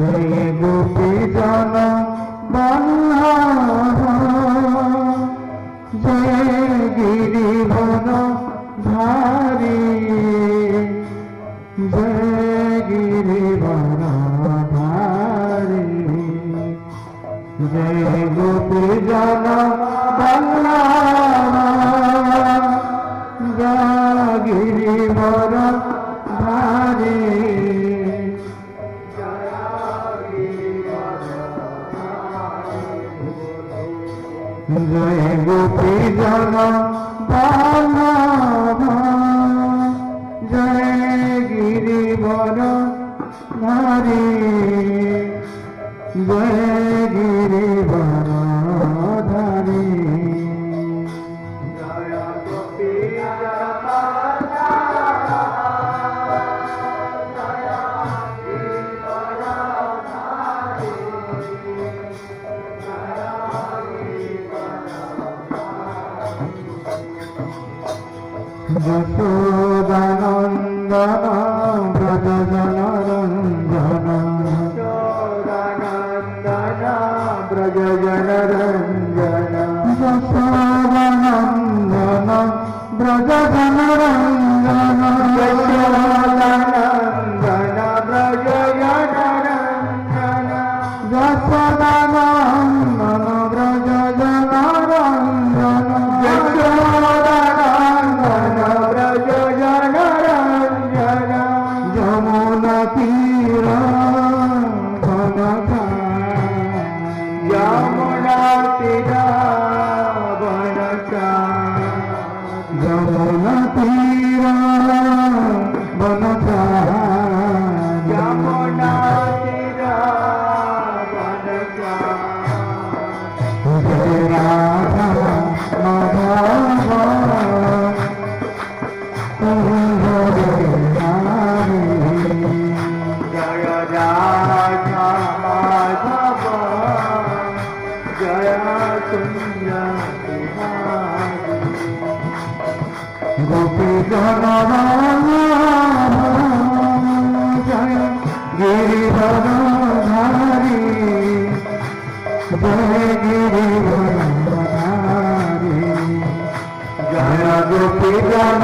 जय गोपी जन बल्लभ जय गिरिवर धारी जय गिरिवर धारी जय गोपी जन बल्लभ जय गिरिवर धारी जय गोपी जन बल्लभ जय गिरिवर धारी जय गिरिवर धारी जय गोपी जन यशोदानंदन ब्रज जनरंजन यशोदानंदन ब्रज जनरंजन यशोदानंदन ब्रज जनरंजन यशोदानंदन ब्रज जनरंजन यशोदानंदन ब्रज जनरंजन यमुना तीरा बनता यमुना तीरा बनता यमुना तीरा बनता यमुना तीरा बनता जय राधा माधव जय राधा माधव जय कुंज गोपी जन जय गिरिवर धारी जय गिरिवर धारी जय गोपी जन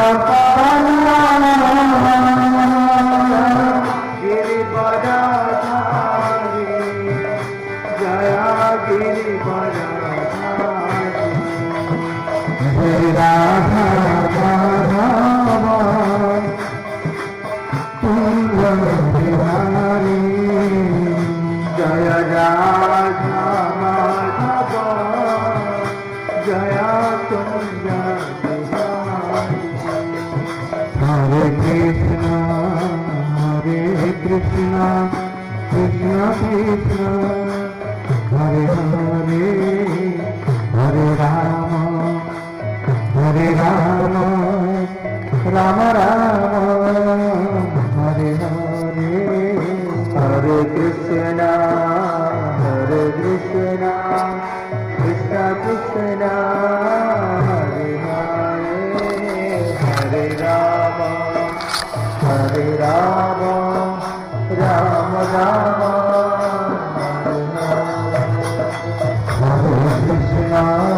गिरिवर धारी जय गिरिवर धारी जय राधा माधव कुंज बिहारी जय राधा माधव जय कुंज बिहारी हरे कृष्ण कृष्ण कृष्ण हरे हरे हरे राम राम राम हरे हरे हरे कृष्ण कृष्ण कृष्ण हरे हरे हरे राम राम राम हरे कृष्ण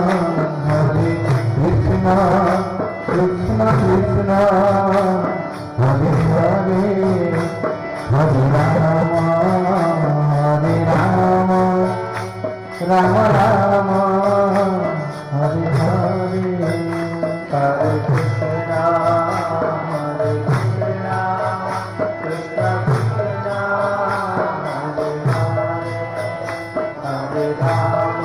कृष्ण कृष्ण कृष्ण हरे हरे हरे राम राम राम हरे हरे हरे कृष्ण कृष्ण कृष्ण हरे हरे हरे राम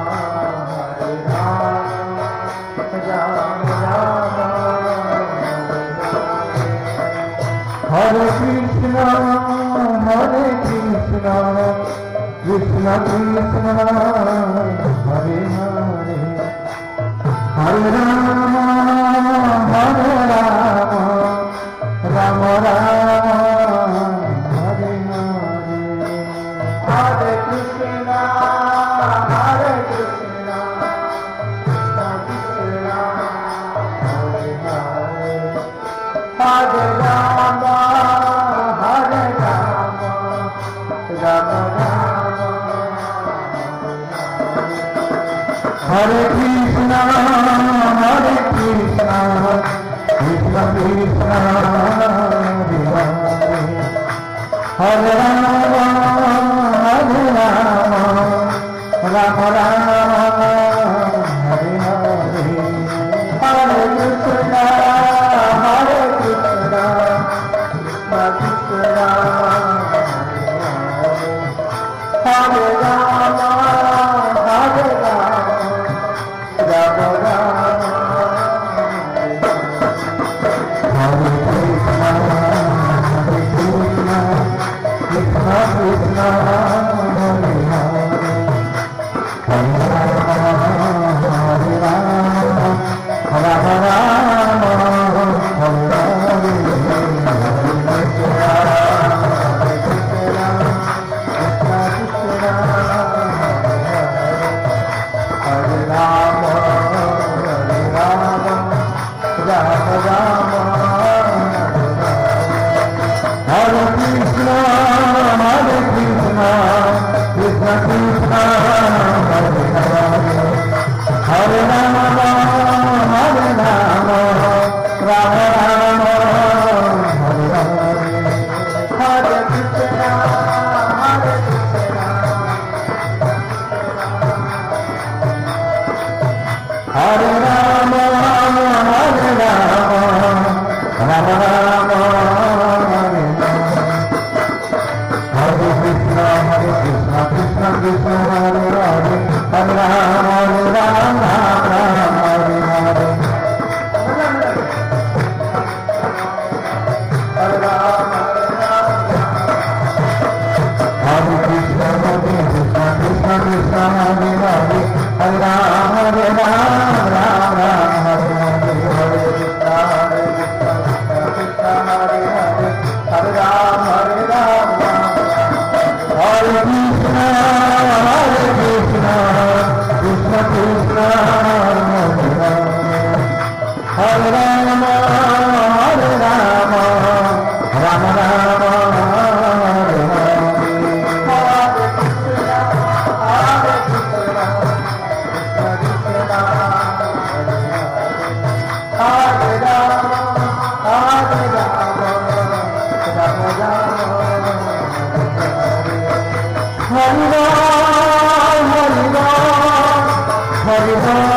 राम राम हरे Krishna Krishna Krishna Hare Hare Hare Ram Ram Ram Hare Hare Hare Krishna Krishna Krishna Hare Hare Hare Ram Ram Krishna Hare Rama Hare Rama Rama Rama Hare Hare Hare Krishna Hare Krishna Krishna Krishna Hare Rama Hare Rama Rama Rama Hare Krishna Krishna Krishna Hare Hare Hare Rama Hare Rama Rama Rama Hare Hare Hare Krishna Hare Rama Hare Rama Rama Rama Hare Krishna Krishna Krishna Hare Hare Hare Rama Hare Rama Rama Rama Hare Hare Hare Krishna Hare Krishna Hare Rama Hare Rama Rama Rama Hare Hare Krishna Krishna Krishna Hare Hare Hare Rama Hare Rama Rama Hare Hare Hare Rama Hare Krishna Krishna Krishna Hare Hare Hare Rama Hare Rama Rama Rama Hare Hare Hare Krishna Krishna Hare Hare Hare Rama Hare Rama Hare Krishna Krishna Krishna Hare Hare Hare Rama Hare Rama Rama Rama Hare Hare Hare Krishna Krishna Krishna Hare Rama Hare Rama Rama Rama Hare Hare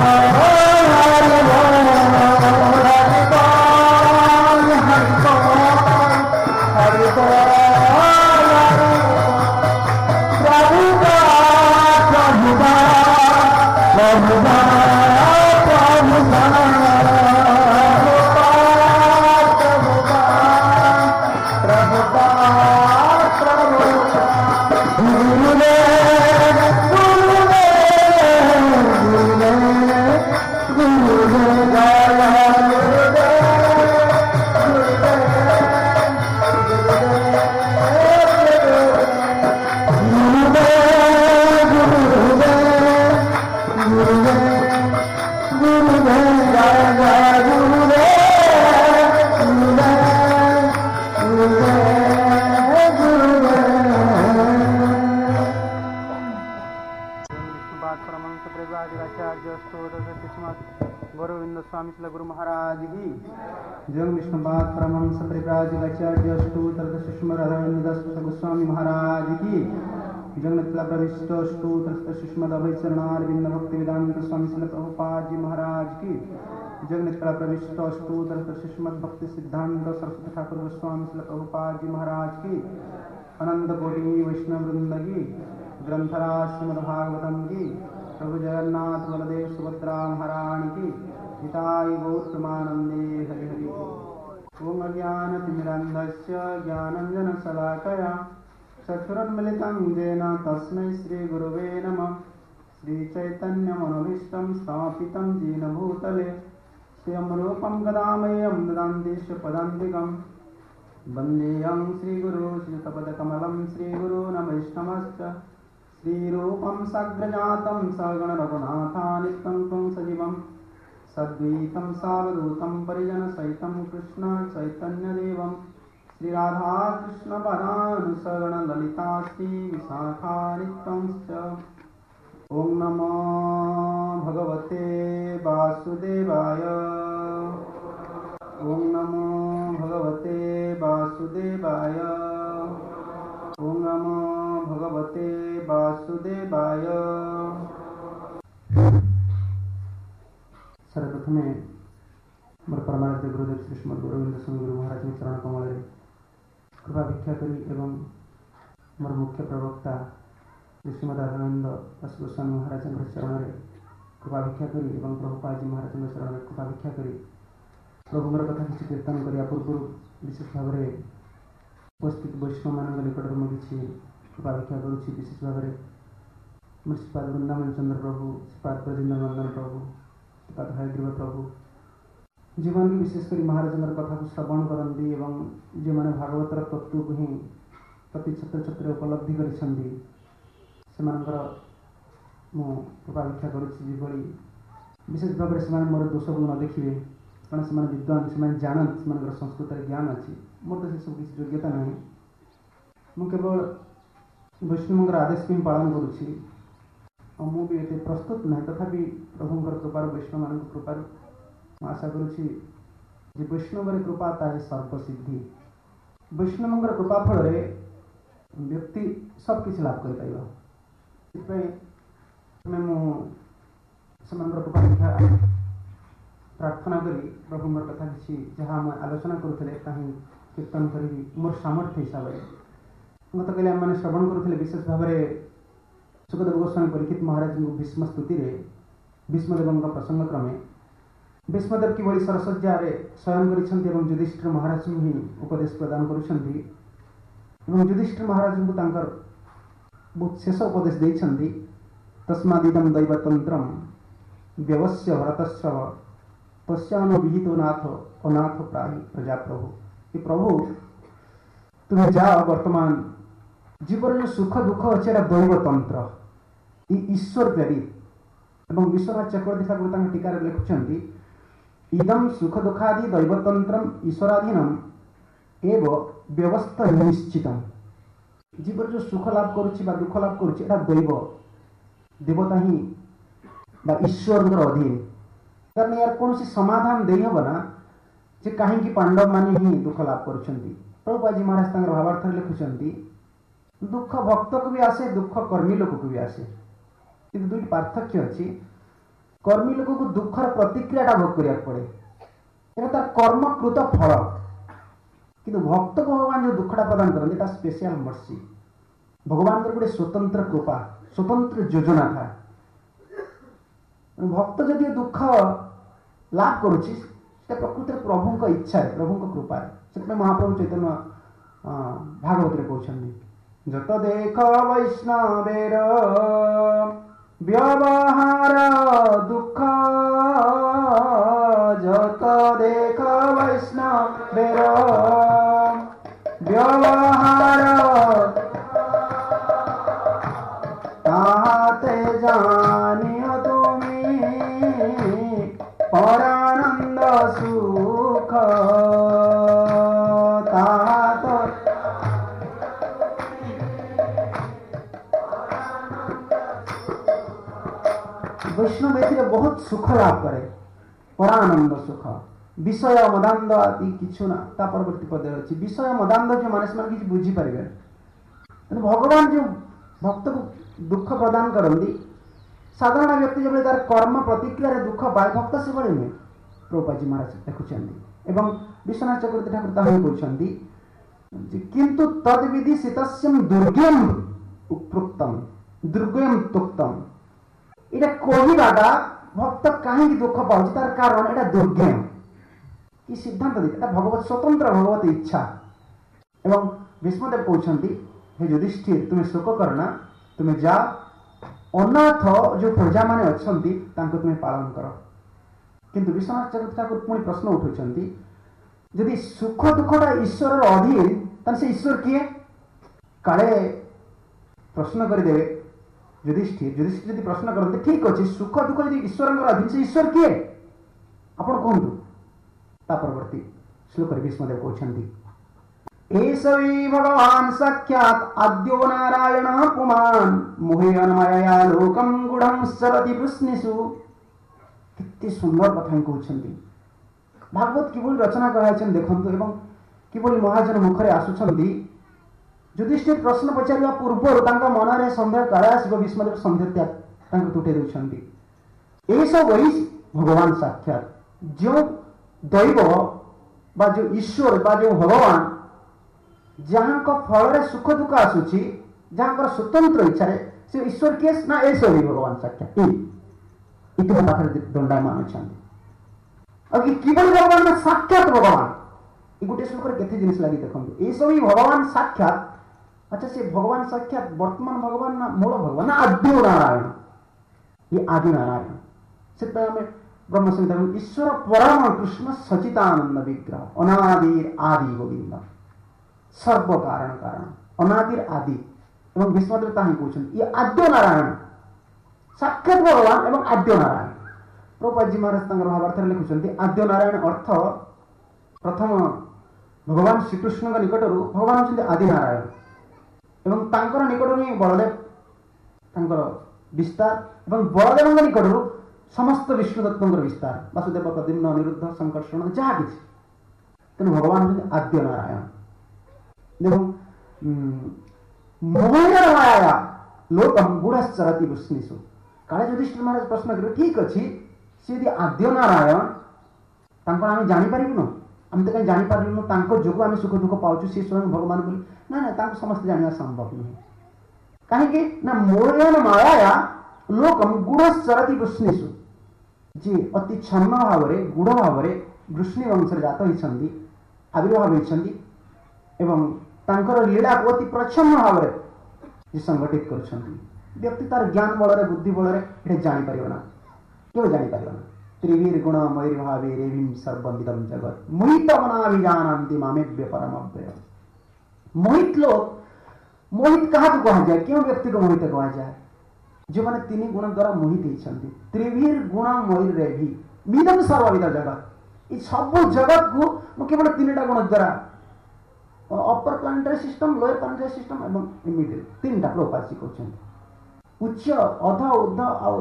Guru Maharaj की जय विष्णुपाद परमहंस परिव्राजकाचार्य स्तोत्र सुषमा राधारविंद गोस्वामी महाराज की जगन्नाथ प्रविष्ट स्तोत्र सुषमदभय चरणारविंद भक्ति वेदांत स्वामी श्रील प्रभुपाद जी महाराज की जगन्नाथ प्रविष्ट स्तोत्र सुषमद भक्ति सिद्धांत सरस्वती ठाकुर गोस्वामी श्रील प्रभुपाद जी महाराज की अनंत कोटि वैष्णव वृंद की ग्रंथराज श्रीमद्भागवतम की प्रभु जगन्नाथ बलदेव सुभद्रा महारानी की हिताय गौतमानंदे हरि हरि ओम अज्ञानतिमिरन्धस्य ज्ञानाञ्जनशलाकया चक्षुरुन्मिलितं येन तस्मै श्रीगुरुवे नमः श्रीचैतन्यमनोभीष्टं स्थापितं येन भूतले स्वयं रूपं गदामह्यं ददान्ति पदान्तिकं वन्देऽहं श्रीगुरो श्रीयुतपदकमलं श्रीगुरून् वैष्णवश्च श्रीरूपं सग्रजातं सगणरघुनाथानित्यं त्वं सजीवं सद्वैतं सावधूतं परिजनसहितं कृष्ण चैतन्यदेवं श्रीराधाकृष्णपदानुसगणललिता श्रीविशाखानित्यंश्च ॐ नमो भगवते वासुदेवाय ओम नमो भगवते वासुदेवाय। ओम नमो भगवते वासुदेवाय। सर्वप्रथमे मोर परमाराध्य गुरुदेव श्री श्रीमद गोविंद स्वामी गुरु महाराज चरण कमल कृपा भिक्षा करी एवं मोर मुख्य प्रवक्ता श्रीमद राधानंद दास गोस्वामी महाराज चरण में कृपा भिक्षा करी एवं प्रभुपाद जी महाराज चरण में कृपा भिक्षा करी प्रभुଙ୍କର କଥା କିଛି କୀର୍ତ୍ତନ କରିବା ପୂର୍ବରୁ ବିଶେଷ ଭାବରେ ଉପସ୍ଥିତ ବୈଷ୍ଣବମାନଙ୍କ ନିକଟରେ ମୁଁ କିଛି କୃପା ଭିକ୍ଷା କରୁଛି। ବିଶେଷ ଭାବରେ ମୋର ଶ୍ରୀପାଦ ବୃନ୍ଦାବନ ଚନ୍ଦ୍ର ପ୍ରଭୁ, ଶ୍ରୀପାଦ ବ୍ରଜେନ୍ଦ୍ର ନନ୍ଦନ ପ୍ରଭୁ, ଶ୍ରୀପାଦ ହୟଗ୍ରୀବ ପ୍ରଭୁ, ଯେଉଁମାନେ ବିଶେଷ କରି ମହାରାଜଙ୍କର କଥାକୁ ଶ୍ରବଣ କରନ୍ତି ଏବଂ ଯେଉଁମାନେ ଭାଗବତର ତତ୍ତ୍ୱକୁ ହିଁ ପ୍ରତି ଛତ୍ରରେ ଉପଲବ୍ଧି କରିଛନ୍ତି ସେମାନଙ୍କର ମୁଁ କୃପା ଭିକ୍ଷା କରୁଛି। ଯେଭଳି ବିଶେଷ ଭାବରେ ସେମାନେ ମୋର ଦୋଷକୁ ନ ଦେଖିବେ, କାରଣ ସେମାନେ ବିଦ୍ୱାନ, ସେମାନେ ଜାଣନ୍ତି, ସେମାନଙ୍କର ସଂସ୍କୃତରେ ଜ୍ଞାନ ଅଛି। ମୋର ତ ସେସବୁ କିଛି ଯୋଗ୍ୟତା ନାହିଁ। ମୁଁ କେବଳ ବୈଷ୍ଣବଙ୍କର ଆଦେଶକୁ ହିଁ ପାଳନ କରୁଛି ଆଉ ମୁଁ ବି ଏତେ ପ୍ରସ୍ତୁତ ନାହିଁ। ତଥାପି ପ୍ରଭୁଙ୍କର କୃପାରୁ, ବୈଷ୍ଣବମାନଙ୍କ କୃପାରୁ ମୁଁ ଆଶା କରୁଛି ଯେ ବୈଷ୍ଣବରେ କୃପା ତାହା ସର୍ବସିଦ୍ଧି। ବୈଷ୍ଣବଙ୍କର କୃପା ଫଳରେ ବ୍ୟକ୍ତି ସବୁକିଛି ଲାଭ କରିପାରିବ। ସେଥିପାଇଁ ମୁଁ ସେମାନଙ୍କର କୃପା ଭିକ୍ଷା ପ୍ରାର୍ଥନା କରି ପ୍ରଭୁଙ୍କର କଥା କିଛି ଯାହା ଆମେ ଆଲୋଚନା କରୁଥିଲେ ତାହା କୀର୍ତ୍ତନ କରିବି ମୋର ସାମର୍ଥ୍ୟ ହିସାବରେ। ଗତକାଲି ଆମମାନେ ଶ୍ରବଣ କରୁଥିଲେ ବିଶେଷ ଭାବରେ ସୁଖଦେବ ଗୋସ୍ୱାମୀ ପରୀକ୍ଷିତ ମହାରାଜଙ୍କୁ ଭୀଷ୍ମ ସ୍ତୁତିରେ ଭୀଷ୍ମଦେବଙ୍କ ପ୍ରସଙ୍ଗ କ୍ରମେ ଭୀଷ୍ମଦେବ କିଭଳି ସରସଜ୍ଜାରେ ଶୟନ କରିଛନ୍ତି ଏବଂ ଯୁଧିଷ୍ଠିର ମହାରାଜଙ୍କୁ ହିଁ ଉପଦେଶ ପ୍ରଦାନ କରୁଛନ୍ତି ଏବଂ ଯୁଧିଷ୍ଠିର ମହାରାଜଙ୍କୁ ତାଙ୍କର ବହୁତ ଶେଷ ଉପଦେଶ ଦେଇଛନ୍ତି। ତସ୍ମାଦିଦଂ ଦୈବତନ୍ତ୍ରଂ ବ୍ୟବସ୍ୟ ଭରତଶ୍ରବ ତସ୍ୟାନ ବିହିତ ନାଥ ଅନାଥ ପ୍ରାହି ପ୍ରଜା ପ୍ରଭୁ। ଏ ପ୍ରଭୁ ତୁମେ ଯାଅ, ବର୍ତ୍ତମାନ ଜୀବନରେ ଯେଉଁ ସୁଖ ଦୁଃଖ ଅଛି ଏଇଟା ଦୈବତନ୍ତ୍ର, ଏ ଈଶ୍ୱର ପ୍ରେରିତ। ଏବଂ ବିଶ୍ୱନାଥ ଚକ୍ରବର୍ତ୍ତୀ ଠାକୁର ତାଙ୍କ ଟୀକାରେ ଲେଖୁଛନ୍ତି ଇଦಂ ସୁଖ ଦୁଃଖାଦି ଦୈବତନ୍ତ୍ରମ୍ ଈଶ୍ୱରାଧୀନମ୍ ଏବ ବ୍ୟବସ୍ଥା ନିଶ୍ଚିତମ୍। ଜୀବନରେ ଯେଉଁ ସୁଖ ଲାଭ କରୁଛି ବା ଦୁଃଖ ଲାଭ କରୁଛି ଏଇଟା ଦୈବ, ଦେବତା ହିଁ ବା ଈଶ୍ୱରଙ୍କର ଅଧୀନ। କାରଣ ଏହାର କୌଣସି ସମାଧାନ ଦେଇହେବ ନା ଯେ କାହିଁକି ପାଣ୍ଡବମାନେ ହିଁ ଦୁଃଖ ଲାଭ କରୁଛନ୍ତି। ପ୍ରଭୁପାଦଜୀ ମହାରାଜ ତାଙ୍କର ଭାବାର୍ଥରେ ଲେଖୁଛନ୍ତି ଦୁଃଖ ଭକ୍ତକୁ ବି ଆସେ, ଦୁଃଖ କର୍ମୀ ଲୋକକୁ ବି ଆସେ, କିନ୍ତୁ ଦୁଇଟି ପାର୍ଥକ୍ୟ ଅଛି। କର୍ମୀ ଲୋକକୁ ଦୁଃଖର ପ୍ରତିକ୍ରିୟାଟା ଭୋଗ କରିବାକୁ ପଡ଼େ, এটা তার কর্মকৃত ফল। কিন্তু ভক্তକୁ ଭଗବାନ ଯେଉଁ ଦୁଃଖଟା ପ୍ରଦାନ କରନ୍ତି ଏଟା ସ୍ପେଶିଆଲ ମର୍ସି, ଭଗବାନଙ୍କର ଗୋଟେ ସ୍ୱତନ୍ତ୍ର କୃପା, ସ୍ୱତନ୍ତ୍ର ଯୋଜନା ଥାଏ। ଭକ୍ତ ଯଦି ଦୁଃଖ ଲାଭ କରୁଛି ସେଟା ପ୍ରକୃତରେ ପ୍ରଭୁଙ୍କ ଇଚ୍ଛାରେ, ପ୍ରଭୁଙ୍କ କୃପାରେ। ସେଥିପାଇଁ ମହାପ୍ରଭୁ ଚୈତନ୍ୟ ଭାଗବତରେ କହୁଛନ୍ତି ଯତ ଦେଖ ବୈଷ୍ଣବେର ବ୍ୟବହାର ଦୁଃଖ, যত দেখ বৈষ্ণবের ব্যবহার তাহাতে জানিও তুমি পরানন্দ সুখ। তাহাত বৈষ্ণব এতে বহুত সুখ লাভ করে, পরানন্দ সুখ। বিষয় মদান্দ আদি কিছু না, তা পরবর্তী পদে ଅଛି বিষয় মদান্দ যে মানুষ মানে কিছু বুঝিপারে। কিন্তু ভগবান যে ভক্তକୁ দুঃখ প্রদান କରନ୍ତି, সাধারণ ব্যক্তি যেভাবে তার কর্ম প্রতিক্রিয়ার দুঃখ পায়, ভক্ত সেভাবে নୁହେଁ। প্রভুপাদজী মহারাজ লেখুଛନ୍ତି এবং বিশ্বনাথ চক্রবর্তী ঠাকুর তাহলে বলছেন কিন্তু তদ্বিধি শীতস্যম দুর্গম উপৃক্তম দুর্গম তুক্তম। এটা কহিবাটা ভক্ত কাহিঁকি দুঃখ পাଉଛି তার কারণ এটা দুর্গম। কি সিদ্ধান্ত দিতে, এটা ভগবত স্বতন্ত্র ভগবত ইচ্ছা। এবং ভীষ্মদেব কହୁଛନ୍ତି হে যুধিষ্ঠির তুমি শোক কর না, তুমি যা অনাଥ ଯେଉଁ ପ୍ରଜା ମାନେ ଅଛନ୍ତି ତାଙ୍କୁ ତୁମେ ପାଳନ କର। କିନ୍ତୁ ବିଶ୍ୱନାଥ ଚକ୍ରବର୍ତ୍ତୀ ଠାକୁର ପୁଣି ପ୍ରଶ୍ନ ଉଠାଉଛନ୍ତି ଯଦି ସୁଖ ଦୁଃଖଟା ଈଶ୍ୱରର ଅଧୀନ ତାହେଲେ ସେ ଈଶ୍ୱର କିଏ? କାଳେ ପ୍ରଶ୍ନ କରିଦେବେ ଯୁଧିଷ୍ଠିର ଯଦି ପ୍ରଶ୍ନ କରନ୍ତି ଠିକ ଅଛି ସୁଖ ଦୁଃଖ ଯଦି ଈଶ୍ୱରଙ୍କର ଅଧୀନ ସେ ଈଶ୍ୱର କିଏ ଆପଣ କୁହନ୍ତୁ। ତା ପରବର୍ତ୍ତୀ ଶ୍ଲୋକରେ ଭୀଷ୍ମଦେବ କହୁଛନ୍ତି ଏଷ ହି ଭଗବାନ ସାକ୍ଷାତ ଆଦ୍ୟୋ ନାରାୟଣ ପୁମାନ୍ ମୋହେୟନ ମାୟା ଲୋକଂ ଗୁଢ଼ଂ ସରତି ବୃଷ୍ଣିଷୁ। କେତେ ସୁନ୍ଦର କଥା ହିଁ କହୁଛନ୍ତି। भागवत किभଳି रचना कराइछन् देखन्तु एवं किभଳି महाजन मुखरे आसुछन्ति युधिष्ठिर प्रश्न पचारिबा पूर्वरु तांका मनरे संदेह काळे आसीबो विष्णुदेव संदेह त्याग तांको तुटे देउछन्ति एई सब वही भगवान साक्षात जो दैव बा जो ईश्वर बा जो भगवान जहाँ को फल रे सुख दुख आसुची जहाँ को स्वतंत्र इच्छा रे से ईश्वर के ना ए सब भगवान साक्षात इति पाखरे दंडायमान अछन्ति अगे किभଳି भगवान ना साक्षात भगवान ए गुटे श्लोक रे केते जिनिस लागि देखंतु ए सब भगवान साक्षात अच्छा से भगवान साक्षात वर्तमान भगवान ना मूल भगवान ना आद्य नारायण ये आदि नारायण से हमें ब्रह्म संहिता में ईश्वर परम कृष्ण सचिदानंद विग्रह अनादिर आदि गोविंद सर्व कारण कारण अनादिर आदि एवं विष्णुदेव ताही कहउछन ये आद्य नारायण साक्षात भगवान एवं आद्य नारायण प्रभुपाद जी महाराज तांकर भावार्थ लिखुछन्ति आद्य नारायण अर्थ प्रथम भगवान श्री कृष्ण का निकटरू भगवान होछन्ति आदि नारायण एवं तांकर निकटरू ही बलदेव तांकर विस्तार एवं बलदेव का निकटरू समस्त विष्णुदत्तर विस्तार वासुदेव प्रद्युम्न अनिरुद्ध संकर्षण जहाँ किसी तेणु भगवान होछन्ति आद्य नारायण देखो मोहर माया लोकम गुढ़श्चरति विष्णुषु काले युधिष्ठिर महाराज प्रश्न करे ठीक अछि से यदि आद्य नारायण तांको आमे जानि परिबुनो आमे त कहीं जानि पारिलुनो तांको जोगु आमे सुख दुख पाउछु से स्वयं भगवान बोली ना ना तांको समस्त जानिया संभव नहीं काहे कि ना मोहर माया लोकम गुढ़श्चरति विष्णुषु जी अति छन्न भावरे गुढ़ भावरे वृष्णि वंश जात होइछन्ति आविर्भाव होइछन्ति एवं तांकर लीला को अति प्रच्छन्न भावरे जे संगठित करछन्ति व्यक्ति तार ज्ञान बलरे बुद्धि बलरे एटे जानि परिबना केउ जानि परिबना त्रिवीर गुण मयूर भावे रेविम सर्वमिदं जगत मोहित मनाभिजानन्ति मामेभ्य परमव्यय मोहित लोग मोहित कहा को कहा जाए क्यों व्यक्ति को मोहित कहा जाए जो माने तीन गुण द्वारा मोहित होइछन्ति त्रिवीर गुण मयूर रेवि मिदं सर्वमिदं जगत ई सब जगत को मो केवल तीनटा गुण द्वारा upper planetary system lower planetary system एवं मिडिल तीनटा प्रोपासी करछन्ति उच्च अध उद्ध आ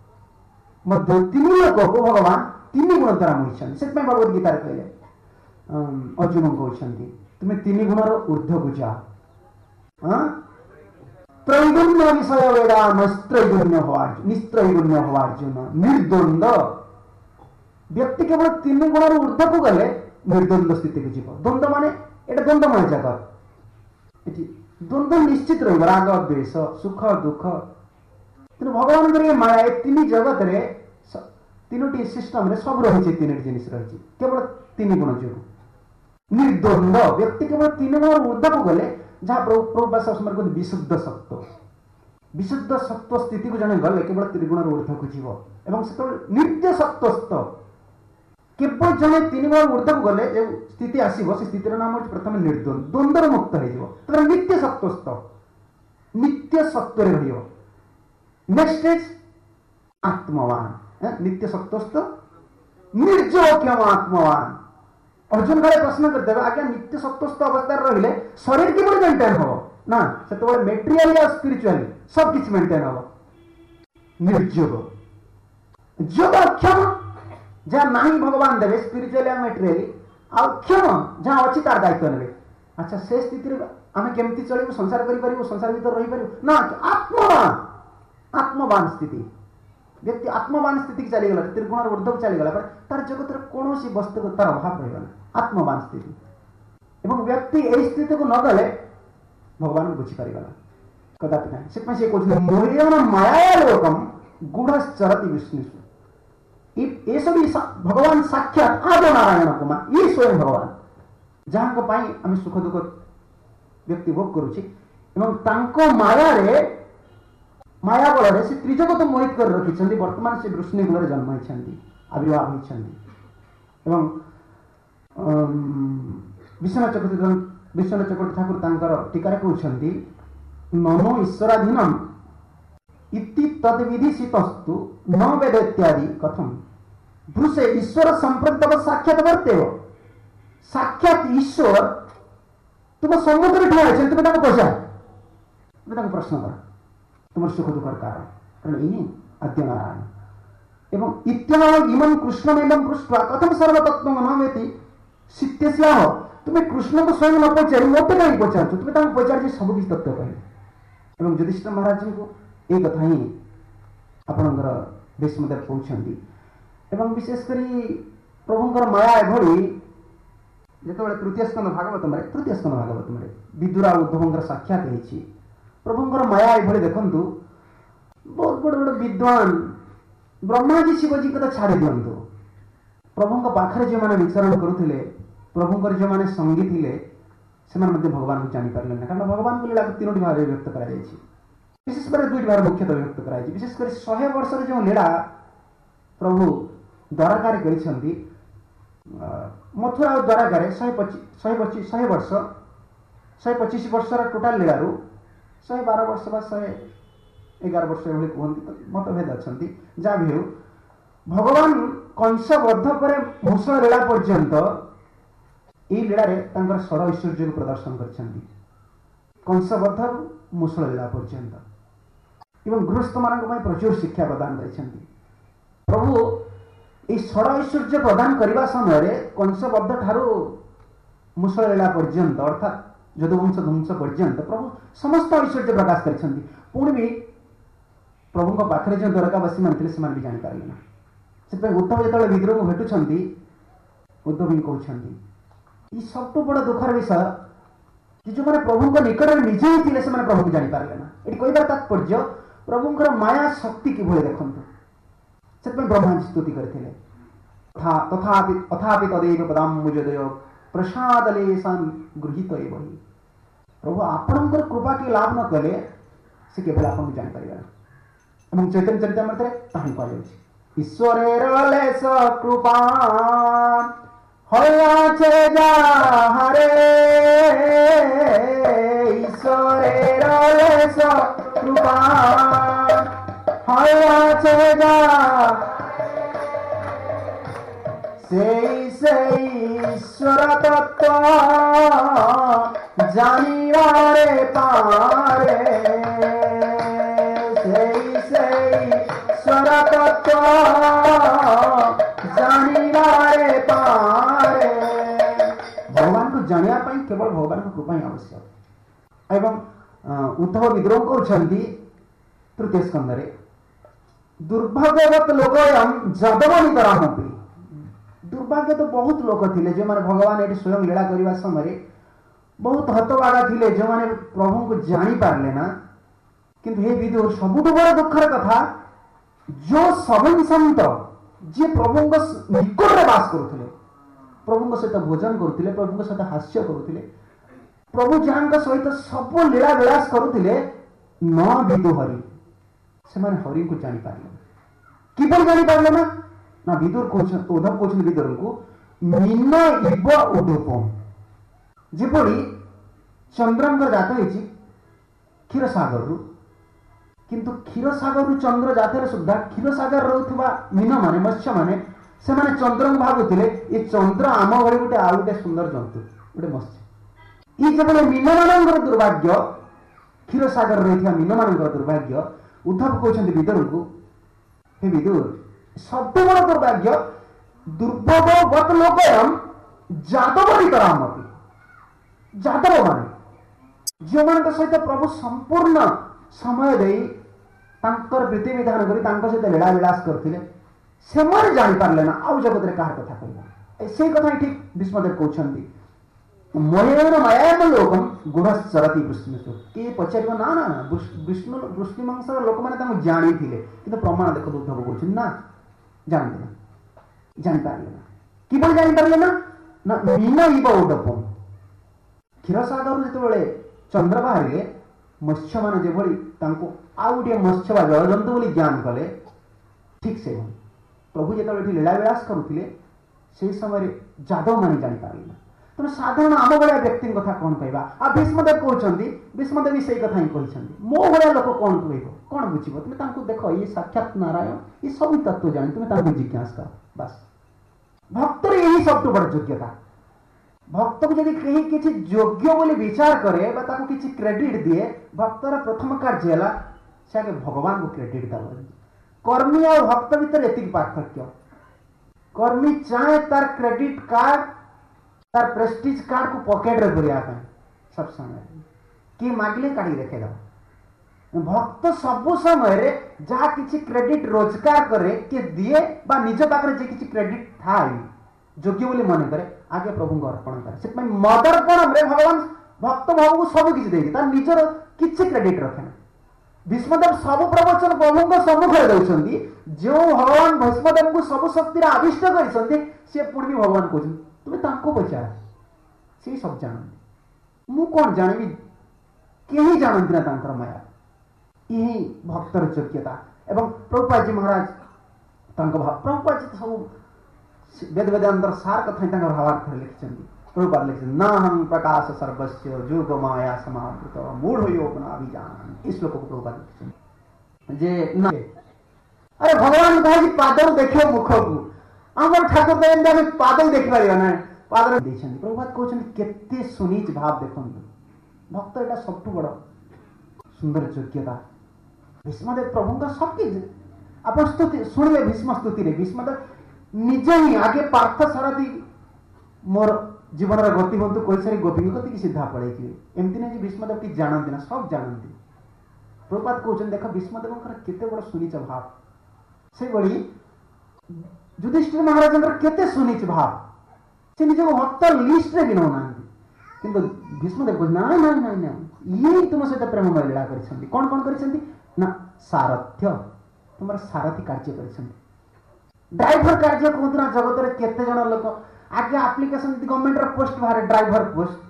मध्य तीन लोक को भगवान तीन गुण द्वारा मोहिछन्ति सेतमे भगवत गीता रे कहले अर्जुन को कहछन्ति तुमे तीन गुणर ऊर्ध्व को जा हां त्रैगुण्य विषय वेदा नस्त्रैगुण्य हो अर्जुन निर्द्वंद व्यक्ति केवल तीन गुणर ऊर्ध्व को गले निर्द्वंद स्थिति को जीव द्वंद्व माने एटा द्वंद्वमय जगत एठी द्वंद्व निश्चित रहिबो राग द्वेष सुख दुख तेणु भगवान के माया तीन जगत रे तीनोटी सिस्टम रे सब रही तीन जिनिस रही केवल तीन गुण जो निर्द्वंद व्यक्ति केवल तीन गुण ऊर्ध्व को गले जहाँ प्रभु को विशुद्ध सत्व स्थिति को जने गले केवल त्रिगुण ऊर्ध्व को जीव एवं से नित्य सत्वस्थ केवल जने तीन गुण ऊर्ध्व को गले जो स्थिति आसीबो से स्थितिर नाम हो प्रथम निर्द्वंद द्वंद्व मुक्त हो जीव तब नित्य सत्वस्थ नित्य सत्व रे रहियो नेक्स्ट इज आत्मवान नित्य सत्वस्थ निर्जोक्यम आत्मवान अर्जुन काले प्रश्न करते आज्ञा नित्य सत्वस्थ अवस्था रहिले शरीर की बड़ी मेंटेन हो ना से तो मेटेरियल या स्पिरिचुअली सब किछ मेंटेन हो निर्जोग जोग क्षम जहाँ नहीं भगवान देवे स्पिरिचुअली या मेटेरियली आ क्षम जहाँ अच्छी तार दायित्व नेबे अच्छा से स्थिति आमे केमती चलिबो संसार करि परिबो संसार भीतर रहि परिबो ना आत्मवान आत्मवान स्थिति व्यक्ति आत्मवान स्थिति की चली गला त्रिगुण ऊर्ध्व चली गला पर तार जगत रे कोनोसी वस्तु को तार अभाव रहबा आत्मवान स्थिति एवं व्यक्ति एई स्थिति को न गले भगवान बुझी परिगला कदापि नहीं से से कोछ मोहयन माया लोकम गुढ़श्चरति विष्णुषु ये सब भगवान साक्षात आदि नारायण कुमा ये स्वयं भगवान जहाँ को पाई हम सुख दुख व्यक्ति भोग करूची एवं तांको माया रे माया बल रे से त्रिजगत मोहित कर रखिछन्ति वर्तमान से वृष्णि कुल रे जन्म होइछन्ति आविर्भाव होइछन्ति एवं विश्वनाथ चक्रवर्ती ठाकुर तांकर टीका रे कहउछन्ति नमो ईश्वराधीनम इति तद्विधिसितस्तु न वेद इत्यादि कथम ब्रुसे ईश्वर संप्रतव साक्षात वर्तेव साक्षात ईश्वर तुम सम्मुखरे ठिया छै तुम ताको पछा तुम ताको प्रश्न कर तुम सुख दुख कारण कारण यही आद्य नारायण एवं इत्याह इमं कृष्णमेवं पृष्ट्वा कथम सर्वतत्त्वं न वेति शित्यस्याह तुम्हें कृष्ण को स्वयं न पचारि मत कहीं पचार तुम्हें पचार सब किसी तत्व कहे एवं युधिष्ठिर महाराज जी को ये कथा ही आपणकर भीष्मदेव कहते एवं विशेषकर प्रभुंकर माया एभली जो तृतीय स्कंद भागवत में विदुरा उद्धवंकर साक्षात होती प्रभुंकर माया एभली देखंतु बहुत बड़ बड़ विद्वान ब्रह्मा जी शिव जी को तो छाड़ी दिंतु प्रभु पाखे जो मैंने विचरण करुले प्रभुंकर जो मैंने संगी थे से भगवान को जानी पारे ना कारण भगवान को लीला तीनोटी भाव व्यक्त कर विशेषकर दुईट भाव मुख्यतः व्यक्त कर विशेषकर 100 वर्ष जो लीला प्रभु द्वारकार कर मथुरा और द्वारकार 100 वर्ष 125 वर्ष टोटाल लीलू 112 वर्ष बा 111 वर्ष एभली कहते तो मतभेद अच्छा जहाँ भी हो भगवान कंसबद्ध पर भूषण लीला पर्यंत यही लीला षड़ ऐश्वर्य को प्रदर्शन कर कंसबद्ध मूषण लीला पर्यंत एवं गृहस्थ मान प्रचुर शिक्षा प्रदान कर प्रभु ये षड़ ऐश्वर्य प्रदान करने समय कंसबद्ध ठारू मूषण लीला पर्यंत अर्थात यदुवंश ध्वंस पर्यंत प्रभु समस्त ऐश्वर्य प्रकाश कर पुणी भी प्रभु पाखे जो द्वारकावासी मान भी जापारे ना से उद्धव जो विद्रोह को भेटुंट उद्धव भी कहते ये सब बड़ दुखर विषय कि जो मैंने प्रभु निकट में निजे ही थे से प्रभु को जापारे ना ये कहबार तात्पर्य प्रभुंर माया शक्ति किभली देखु से ब्रह्मा जी स्तुति करते तथापि तदेव पदाम्बुजोदय प्रसादलेशान गृहीत एवं प्रभु आपणकर कृपा के लाभ न कले से केवल आपको जापारे एवं चैतन्य चरितमृत ताही कह ईश्वरेर लेश कृपा हयाचे जाहारे ईश्वरेर लेश कृपा हयाचे जा से ईश्वर तत्व जानिवारे पारे ईश्वर तत्व जानिवारे पारे भगवान को जानिया केवल भगवान को कृपा ही आवश्यक एवं उद्धव विद्रोह कर तृतीय स्कंद दुर्भाग्यवत लोकयम जदवनितरामपि दुर्भाग्य तो बहुत लोक थे जो मैंने भगवान ये स्वयं लीला करने समय बहुत हतवागा थे जो मैंने प्रभु को जानी पारे ना किंतु हे विदुर सबुठ बड़ दुखर कथा जो सभी संत जी प्रभु निकट में बास करुले प्रभु सहित भोजन करुले प्रभु सहित हास्य करुले प्रभु जहाँ सहित सब लीला विलास करुले न विदु हरि से हरि को जापारे किपर जापारे ना ना विदुर उद्धव कहते विदुर को मीन इव उडुपम जेपरी चंद्रंगर जात हो क्षीरसागर किंतु क्षीरसागर चंद्र जाते सुधा क्षीरसागर रोवा मीन माने मत्स्य माने से माने चंद्र को भावुले ये चंद्र आम भली गोटे आ गए सुंदर जंतु गोटे मत्स्य ये जब मीन मान दुर्भाग्य क्षीरसागर रही मीन मान दुर्भाग्य उद्धव कहते विदुर को हे विदुर सब बड़ दुर्भाग्य दुर्भोगवत लोकयम जादवनितरामपि जादव माने जो मान सहित प्रभु संपूर्ण समय दे प्रीति विधान कर सहित लीला विलास करते से जापारे ना आउ जगत में कह कथा कहना से कथा ठीक भीष्मदेव कहते मोहेन मायाम लोकम गुढ़चरती विष्णु किए पचार ना ना विष्णु वृष्णिवंशर लोक मैंने जानी थे कि प्रमाण देख उद्धव कहते ना जानते ना जापारे ना किपर जापारे ना ना मीन इव उडपम क्षीरसागर जो चंद्र बाहर मत्स्य मान जो आउ गोटे मत्स्य बा जलजंतु बोली ज्ञान कले ठीक से प्रभु जो लीला विलास करुले से समय जादव मान जापारे ना तेना साधारण आम भाया व्यक्ति कथा कौन कहवा आ भीष्मदेव कहते भीष्मदेव भी से कथा ही कहते मो भाया लोक कौन कह कौन बुझ तुम देख ये साक्षात नारायण ये सब तत्व जानी तुम्हें जिज्ञासा कर बस भक्तर यही सब बड़ योग्यता भक्त को जब कहीं किसी योग्य बोली विचार करे किसी क्रेडिट दिए भक्तर प्रथम कार्य है से आगे भगवान को क्रेडिट दे कर्मी और भक्त भितर एतिक पार्थक्य। कर्मी चाहे तार क्रेडिट कार्ड तार प्रेस्टीज कार्ड को पॉकेट रे भरिया सब समय कि मागिले काढ़ी देखेगा। भक्त सब समय जहाँ किसी क्रेडिट रोजगार करे कि दिए बा निज पाखे जे किसी क्रेडिट थाई योग्य बोली मन करे आगे प्रभु को अर्पण करे। से मदर्पण रे भगवान भक्त भाव को सब किसी देगी तार निजर किसी क्रेडिट रखे ना। भीष्मदेव सब प्रवचन प्रभु को सम्मुखें दौरान जो भगवान भीष्मदेव को सब शक्ति आविष्ट कर पुणी भगवान कहते तुम्हें तांको पचार से सब जानते मु कौन जानी कहीं जानती ना तांकर माया। यही भक्तर योग्यता एवं प्रभुपाद जी महाराज प्रभुपाद जी सब वेद वेदांतर सार कथा भावार्थ लिखिं। प्रभुपाद लिखिं न हम प्रकाश सर्वस्व जोग माया समावृत मूढ़ योगनाभिजान। इस श्लोक को प्रभुपाद लिखिं जे न अरे भगवान कहे पादल देख मुख को आम ठाकुर कहते पादल देख पार ना पादल प्रभुपाद कहते केते सुनीच भाव देखु भक्त एटा सब बड़ सुंदर योग्यता। भीष्मदेव प्रभु का सबकि आप स्तुति शुणिए भीष्म स्तुति रे भीष्मदेव निजे ही आगे पार्थ सारथी मोर जीवन गति बंधु कही सारी गोपी गति की सीधा पड़े एमती नहीं भीष्मदेव की जानती ना सब जानती। प्रभुपाद कहते देख भीष्मदेव केते बड़ सुनीच भाव से बड़ी युधिष्ठिर महाराज केते सुनीच भाव से निज भक्त लिस्ट रे गिनौना किंतु भीष्मदेव कहते ना ना ना ना ये तुम सहित प्रेम लीला कर कौन कौन कर ना सारथ्य तुम सारथी कार्य कर ड्राइवर कार्य कहते ना जगत में केते जन लोक आगे आप्लिकेशन गवर्नमेंट पोस्ट बाहर ड्राइवर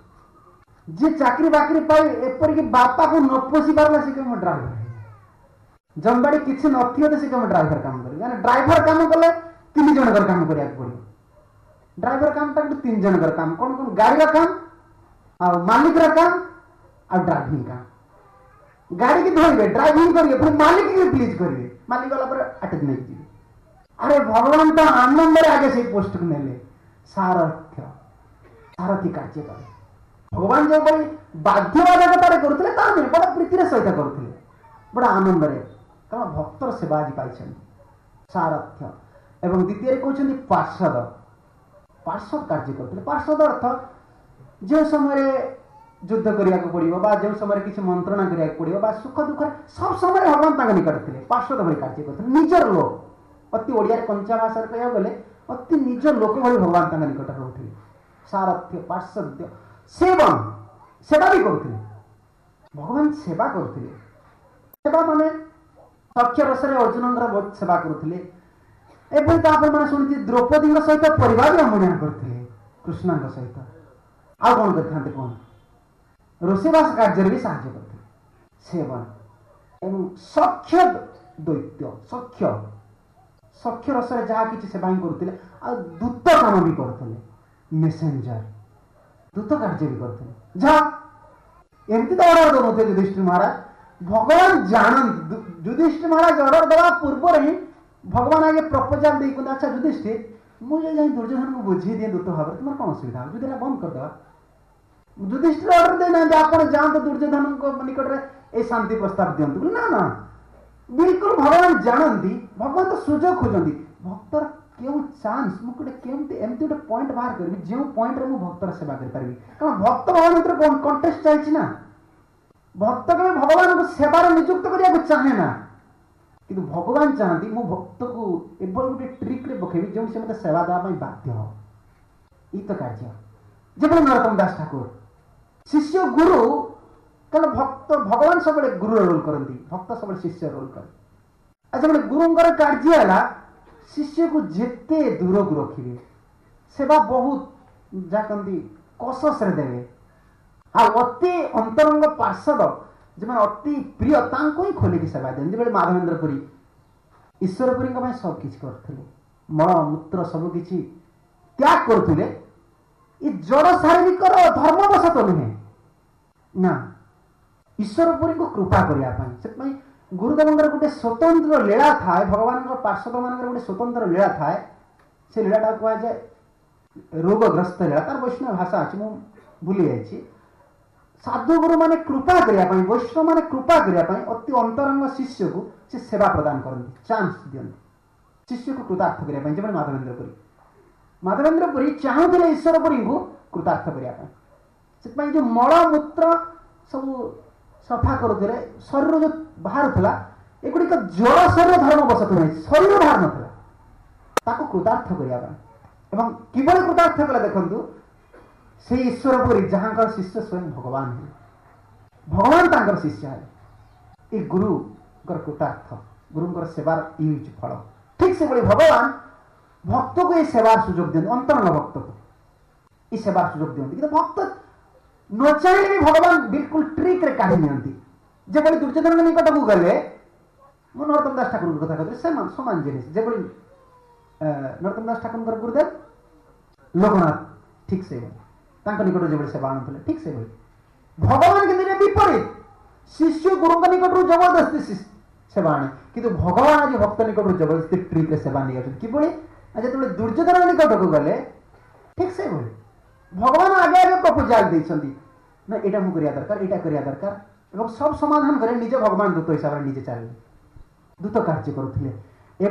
पोस्ट जे चाकरी बाकरी पाई एपरिक बापा को न पोषी पारा सी कम ड्राइवर जमबाड़ी किसी नथियो तो सी कम ड्राइवर काम कर ड्राइवर काम कले 3 जन काम करिया पड़ो। ड्राइवर काम टा 3 जन काम कौन कौन गाड़ी का काम आ मालिक रा काम आ ड्राइविंग काम। गाड़ी की धोइबे ड्राइविंग करिए फिर मालिक की प्लीज करिए मालिक वाला पर अटक नहीं जी। अरे भगवान तो आनंद रे आगे से पोस्ट को नेले सारथ्य सारथी कार्य करे भगवान जो बड़ी बाध्यबाधकता करते बड़ा प्रीतिर सहित करते बड़ा आनंद रे कारण भक्तर सेवा आज पाई सारथ्य। एवं द्वितीय कहते पार्षद पार्षद कार्य करते पार्षद अर्थ जो समय युद्ध करने पड़ो जो समय किसी मंत्रणा करने पड़ो सुख दुख सब समय भगवान निकट थे पार्षद भाई कार्य करते निजर लोक अति ओडिया कंचा भाषा कह गले अति निज लोक भाई भगवान निकट रोते सारथ्य पार्षद सेवन सेवा भी करते भगवान सेवा करते सेवा माने सख्य रस अर्जुन बहुत सेवा करते एवं मैंने शुणी द्रौपदी सहित परिवार रमणीय करते कृष्ण सहित आ कौन करते कौन रोषेवास कार्य भी साहाଯ୍य करते सेवन एवं सख्य दैत्य सख्य सख्य रस जहाँ किसी सेवा ही करते दूत काम भी करते मेसेंजर दूत कार्य भी करते जहाँ एमती तो ऑर्डर दौनते युधिष्ठिर महाराज भगवान जानते युधिष्ठिर महाराज ऑर्डर देवा पूर्व ही भगवान आगे प्रपोजाल दे अच्छा युधिष्ठिर मुझे जाए दुर्योधन को बुझी दिए दूत भाव तुम कौन असुविधा जुदे बंद करदेवा युधिष्ठिर ऑर्डर देना आप जातु दुर्योधन को निकट में ए शांति प्रस्ताव दिंतु ना ना बिल्कुल भगवान जानती भगवान तो सुजोग खोजती भक्तर क्यों चांस मुझे केमती एमती गोटे पॉइंट बाहर करी जो पॉइंट रे भक्तर सेवा करि कारण भक्त भगवान भीतर कंटेस्ट चलती ना भक्त के भगवान को सेवार नियुक्त करने चाहे ना किंतु भगवान चाहती मो भक्त को एभल गोटे ट्रिक रे पकेबी जो से मते सेवा देवा बाध्य हो ई तो कार्य जब नरोत्तम दास ठाकुर शिष्य गुरु कल भक्त भगवान सब गुरु रोल करती भक्त सब शिष्य रोल कर जब गुरुंर कार्य है शिष्य को जिते दूर को रखिए सेवा बहुत जाकती कसस देवे आ अति अंतरंग पार्षद जो अति प्रिय ही खोलिकी सेवा दें जो माधवेन्द्रपुरी ईश्वरपुरी सब किसी करते मल मूत्र सबकि त्याग करते जड़ शारीरिक धर्मवश तो नुहे ना ईश्वरपुरी को कृपा करने गुरुदेव गोटे स्वतंत्र लीला थाए भगवान पार्षद मान गोटे स्वतंत्र लीला थाए से लीलाटा कहुए रोगग्रस्त लीला तार वैष्णव भाषा अच्छी मुझे भूली जाइए साधु गुरु माने कृपा करने वैष्णव माने कृपा करने अति अंतरंग शिष्य को से सेवा प्रदान करती चांस दिखती शिष्य को कृतार्थ करने जब माधवेन्द्रपुरी चाहूले ईश्वरपुरी को कृतार्थ करने जो मल मूत्र सब सफा करुले शरीर जो बाहर एगुड़िक जड़ शरीर धर्म बसत नहीं शरीर बाहर नाता कृतार्थ करने किभली कृतार्थ कला देखु से ईश्वरपुरी जहाँ शिष्य स्वयं भगवान है भगवान तांकर शिष्य है ये गुरु कृतार्थ गुरु सेवार ये फल ठीक से बड़ी भगवान भक्त को ये सेवार सुजोग दिखते अंतरंग भक्त को ये सेवार सुजोग दिखते कि भक्त न चाहिए भी भगवान बिल्कुल ट्रिक रे काढ़ी नियंती जे बड़ी दुर्योधन निकट को गले मु नरोत्तम दास ठाकुर कथा कहते समान जिनिस जे बड़ी नरोत्तम दास ठाकुर गुरुदेव लोकनाथ ठीक से निकट जो सेवा आणुले ठीक से भगवान के विपरीत शिष्य गुरु निकट जबरदस्ती सेवा आने कि भगवान आज भक्त निकट जबरदस्ती ट्रिक सेवा नहीं किभली जो दुर्योधन निकट को गले ठीक से भगवान आगे आगे प्रपोजाल देते ना यहाँ मुझे करिया दरकार यहाँ करिया दरकार एवं सब समाधान करे निजे भगवान दूत हिसाब से निजे चलिए दूत कार्य करुले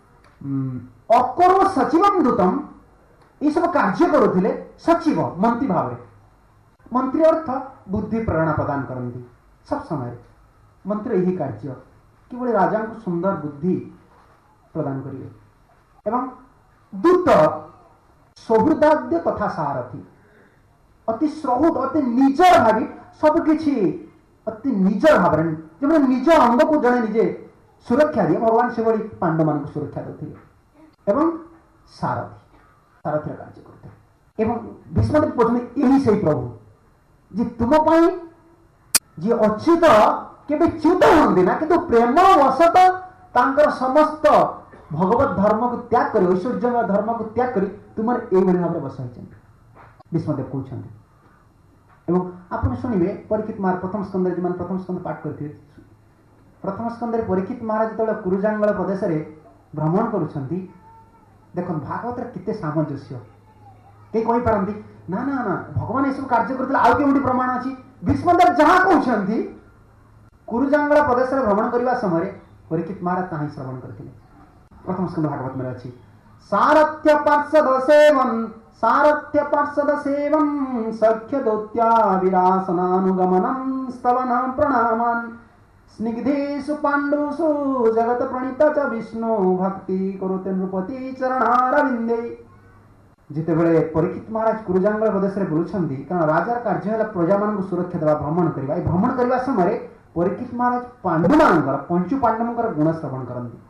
अकरो सचिवम दूतम ये सब कार्य करुले सचिव मंत्री भाव मंत्री अर्थ बुद्धि प्रेरणा प्रदान करती सब समय मंत्री यही कार्य कि राजा को सुंदर बुद्धि प्रदान करेंगे एवं दूत सौहृदाद्य तथा सारथी अति सौहृद अति निजर भावी सबकि अति निजर भाव जो निज अंग को जड़े निजे सुरक्षा दिए भगवान से बड़ी पांडव मान को सुरक्षा देते एवं सारथी कार्य करते एवं भीष्मदेव कहते यही से प्रभु जी तुम जी अच्युत केबे च्युत हमें ना कि प्रेम वशत तांकर समस्त भगवत धर्म को त्याग कर ऐश्वर्य धर्म को त्याग कर तुम ये भाव में बसाई भीष्मदेव कहते एवं आप शुणवे परीक्षित महाराज प्रथम स्कंद जो प्रथम स्कंद पाठ करते प्रथम स्कंद परीक्षित महाराज जो कुरुजांगल प्रदेश में भ्रमण करुँच देख भागवत केते सामंजस्य कई कहीपारती ना ना ना भगवान ये सब कार्य करते आउ के प्रमाण अच्छी भीष्मदेव जहाँ कहते कुरुजांगल प्रदेश में भ्रमण करने समय परीक्षित महाराज ताही श्रवण करते प्रथम स्कंद भागवत में अच्छी सारथ्य पार्षद सेवं सख्य दौत्या विरासनानुगमनं स्तवनं प्रणामान् स्निग्धेषु पाण्डुषु जगत प्रणीत च विष्णु भक्ति करोते नृपति चरणारविंदे जिते बड़े परीक्षित महाराज कुरुजांगल प्रदेश में बुलुछंती कारण राजार कार्य है प्रजा मान सुरक्षा देवा भ्रमण करवा ए भ्रमण करने समय परीक्षित महाराज पांडु मान पंचु पांडवों गुण श्रवण करती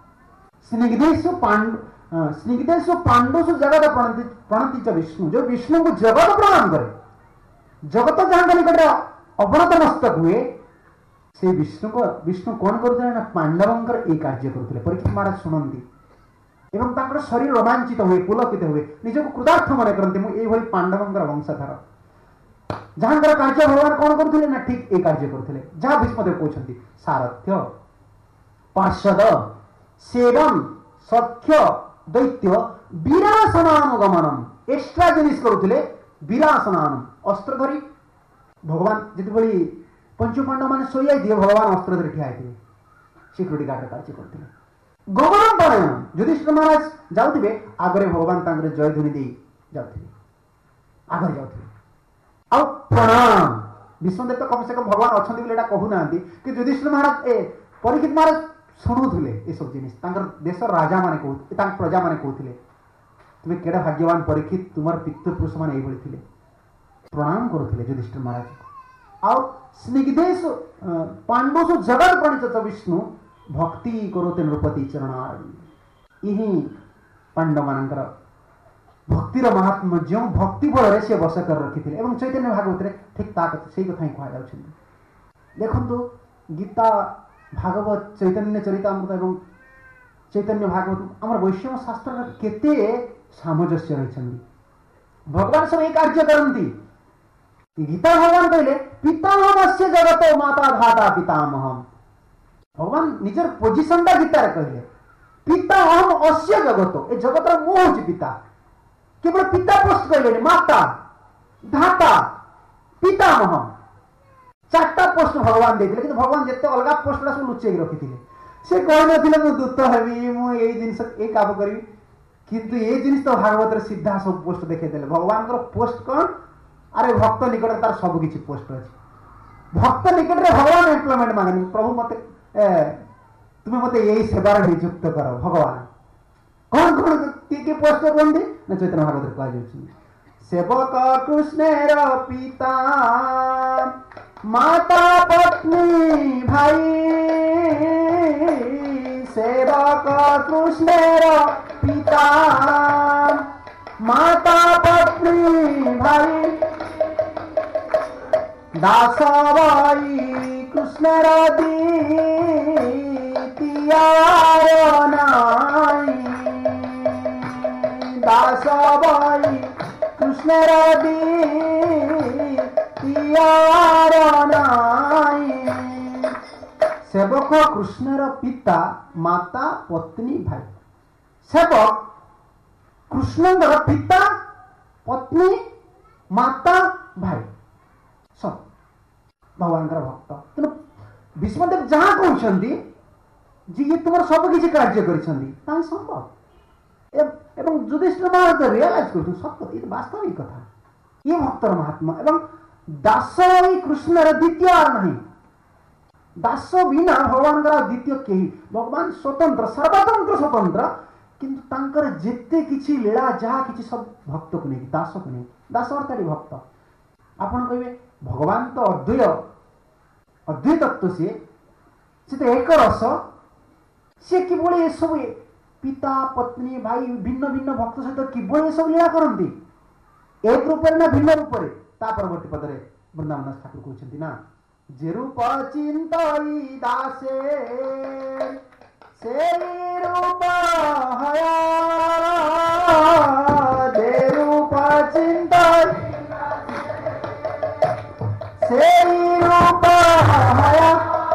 स्निग्धेषु पांडुषु जगत प्रणति च विष्णु जो विष्णु को जगत प्रणाम करे जगत जहाँ निकट अवनत मस्तक हुए से विष्णु कौन करते पांडवंकर ये कार्य करते परीक्षित महाराज शुणती एवं तांकर शरीर रोमांचित हुए पुलकित हुए निजक कृतार्थ मन करते मुझे पांडवंकर वंशधर जहाँ कार्य भगवान कौन करते ना ठीक ये कार्य करते जहाँ भीष्मदेव कहते सारथ्य पार्षद सेवम सख्य दैत्य विरासनानुगमनम एक्स्ट्रा जिनिस करुले विरासनान अस्त्र धरी भगवान जिते पंचु पांडव मान शोई दिए भगवान अस्त्र धरी ठिया सिक्यूरीटी गार्ड कार्य करते गगनम परायण युधिष्ठिर महाराज जाऊे आगे भगवान तांगरे जय ध्वनि दे जाते आगे जाते आ प्रणाम विष्णुदेव तो कम से कम भगवान अच्छा कहूना कि युधिष्ठिर महाराज परीक्षित महाराज शुणुले ये सब जिनिस देश राजा माने प्रजा माने कहते तुम्हें केड़ा भाग्यवान परीक्षित तुम पितृपुरुष मान ये प्रणाम करुले युधिष्ठिर महाराज आ स्निग्धेश पांडुषु जगत प्रणीत विष्णु भक्ति करोते नृपति चरणार यही पांडव मानकर भक्तिर महात्मा जो भक्ति बल से बस कर रखी थे एवं चैतन्य भागवत ठीक से कथा ही कहुच्छे देखु गीता भागवत चैतन्य चरितामृत एवं चैतन्य भागवत आम वैष्णव शास्त्र केते सामंजस्य रही भगवान सब ये कार्य करती गीता भगवान कहले पितामहस्य जगत माता धाता पितामहम भगवान निजर पोजिशन गीतार कहले पिता अहम अस्य जगत ए जगत मु हूँ पिता केवल पिता पोस्ट कहले माता धाता पितामह चारटा पोस्ट भगवान देते कि भगवान जिते अलग पोस्ट सब लुचेक रखी से कहते मुझे दूत हेबी मुझे जिन काम करी किंतु ये जिन तो भागवत सीधा सब पोस्ट देखते भगवान पोस्ट कौन अरे भक्त निकट तार सब किसी पोस्ट अच्छे भक्त निकट में भगवान एम्प्लॉयमेंट मांगे प्रभु मत तुम्हें मत यही सेवार नियुक्त कर भगवान कौन कौन किए पोस्ट कहते ना चैतन्य भागवत कह सेवक कृष्णेर पिता माता पत्नी भाई सेवक कृष्णेर पिता माता पत्नी भाई दास भाई कृष्णेर दियार नाई दास भाई कृष्णेर दियार नाई सेवक कृष्णर पिता माता पत्नी भाई सेवक कृष्णर पिता पत्नी माता भाई सब भगवान भक्त कि विष्णुदेव जहाँ कहते जी ये तुम सब किसी कार्य कर संभव एवं युधिष्ठिर महाराज रियलाइज कर सत्य ये वास्तविक कथा ये भक्तर महात्मा एवं दास कृष्णर द्वितीय नहीं दास बिना भगवान द्वितीय कहीं भगवान स्वतंत्र सर्वतंत्र स्वतंत्र किंतु तांकर जेते किछि लीला जहाँ किछि सब भक्त को नहीं दास को नहीं दास अर्थात भक्त आपण कहे भगवान तो अद्वैय तत्व सी तो एक रस सी किभली ये सब पिता पत्नी भाई भिन्न भिन्न भक्त सहित किभली ये सब लीला करती एक रूप ना भिन्न रूप ता परवर्ती पदरे वृंदावन दास ठाकुर कहते ना जे रूप चिंतई दासे से रूप हया जे रूप चिंतई से रूप हया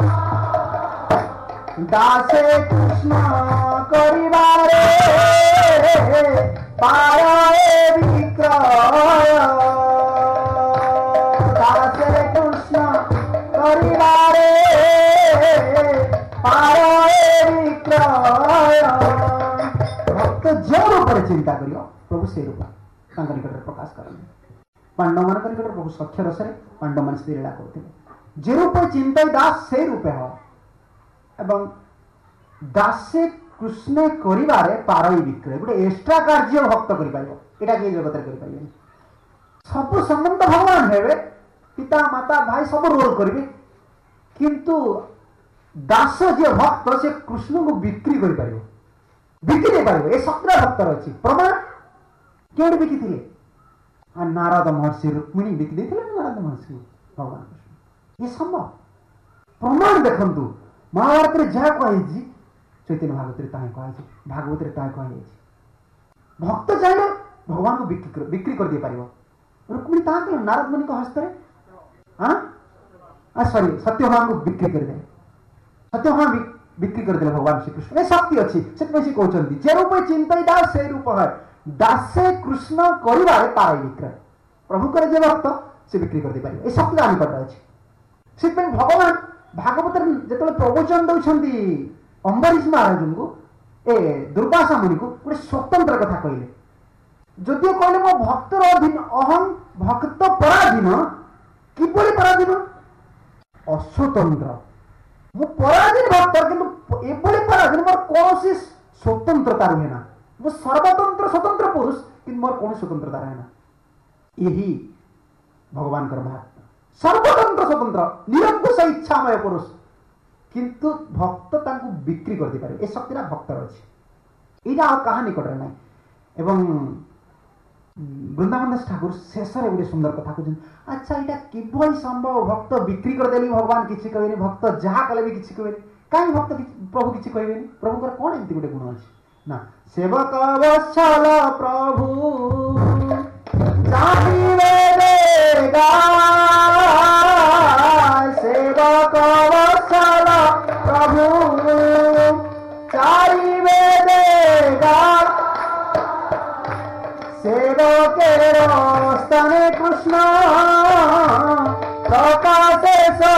दासे कृष्ण करिबारे पाराए विक्रय दासे कृष्ण करिबारे पाराए विक्रय भक्त जो रूप चिंता करियो प्रभु से रूप निकट प्रकाश करते पांडव मान निकट प्रभु सख्य रस पांडव मान से लीला करते जे रूप चिंता दास से रूप है एवं दासे कृष्ण करिबारे पारई विक्रय गोटे एक्स्ट्रा कार्य भक्त करिपाइबो एटा के जगत रे करिपाइबो सब संबंध भगवान हेबे पिता माता भाई सब रोल करिवे किंतु दास जे भक्त से कृष्ण को बिक्री करि पाइबो बिक्री दे पाइबो ए सत्र भक्तर अछि प्रमाण केउड बिकी थिले आ नारद महर्षि रुक्मिणी बिकी देथिले नारद महर्षि भगवान कृष्ण ये संभव प्रमाण देखंतु महाभारत रे जहा कहि चैतन्य भागवत रे ताहे कहि भागवत रे ताहे कहि भक्त चाहिए भगवान को बिक्री कर दे पारिबो रुक्मिणी ता के नारद मुनि को हस्त रे हां सॉरी सत्यभामा को बिक्री कर दे सत्यभामा बिक्री कर दे भगवान श्री कृष्ण ए शक्ति अछि से पैसे कहउछंती जे रूप चिंतई दास से रूप है दासे कृष्ण करिबारे पारई विक्रय प्रभु करे जे भक्त से बिक्री कर दे पारिबो ए शक्ति आनि पड़ अछि से भगवान भागवत जो प्रवचन दौरान अंबरीश महाराज को ए दुर्वासा मुनि को गोटे स्वतंत्र कथा कहले जदिव कहले मो भक्तर अधीन अहम भक्त पराधीन किभली पराधीन अस्वतंत्र मो पराधीन भक्त किंतु एभली पराधीन मोर कौन स्वतंत्रता रहे ना मो सर्वतंत्र स्वतंत्र पुरुष किंतु मोर कौन स्वतंत्रता रहे ना यही भगवान महात्मा सर्वतंत्र स्वतंत्र निरंकुश इच्छामय पुरुष किंतु भक्त तांको बिक्री कर दे पारे ए शक्तिरा भक्तर अछि एटा कहा निकट रे नै एवं वृंदावन दास ठाकुर शेष रे गोटे सुंदर कथा कहछन अच्छा एटा किभली संभव भक्त बिक्री कर देली भगवान किछि कहबेनी भक्त जहा कले भी किछि कहबेनी काई भक्त प्रभु किछि कहबेनी प्रभु कर कोन एंती गोटे गुण अछि ना सेवक वत्सल प्रभु चाहिवे देगा सेवक वत्सल प्रभु चाहिवे देगा सेवकेर स्तने कृष्ण प्रकाशे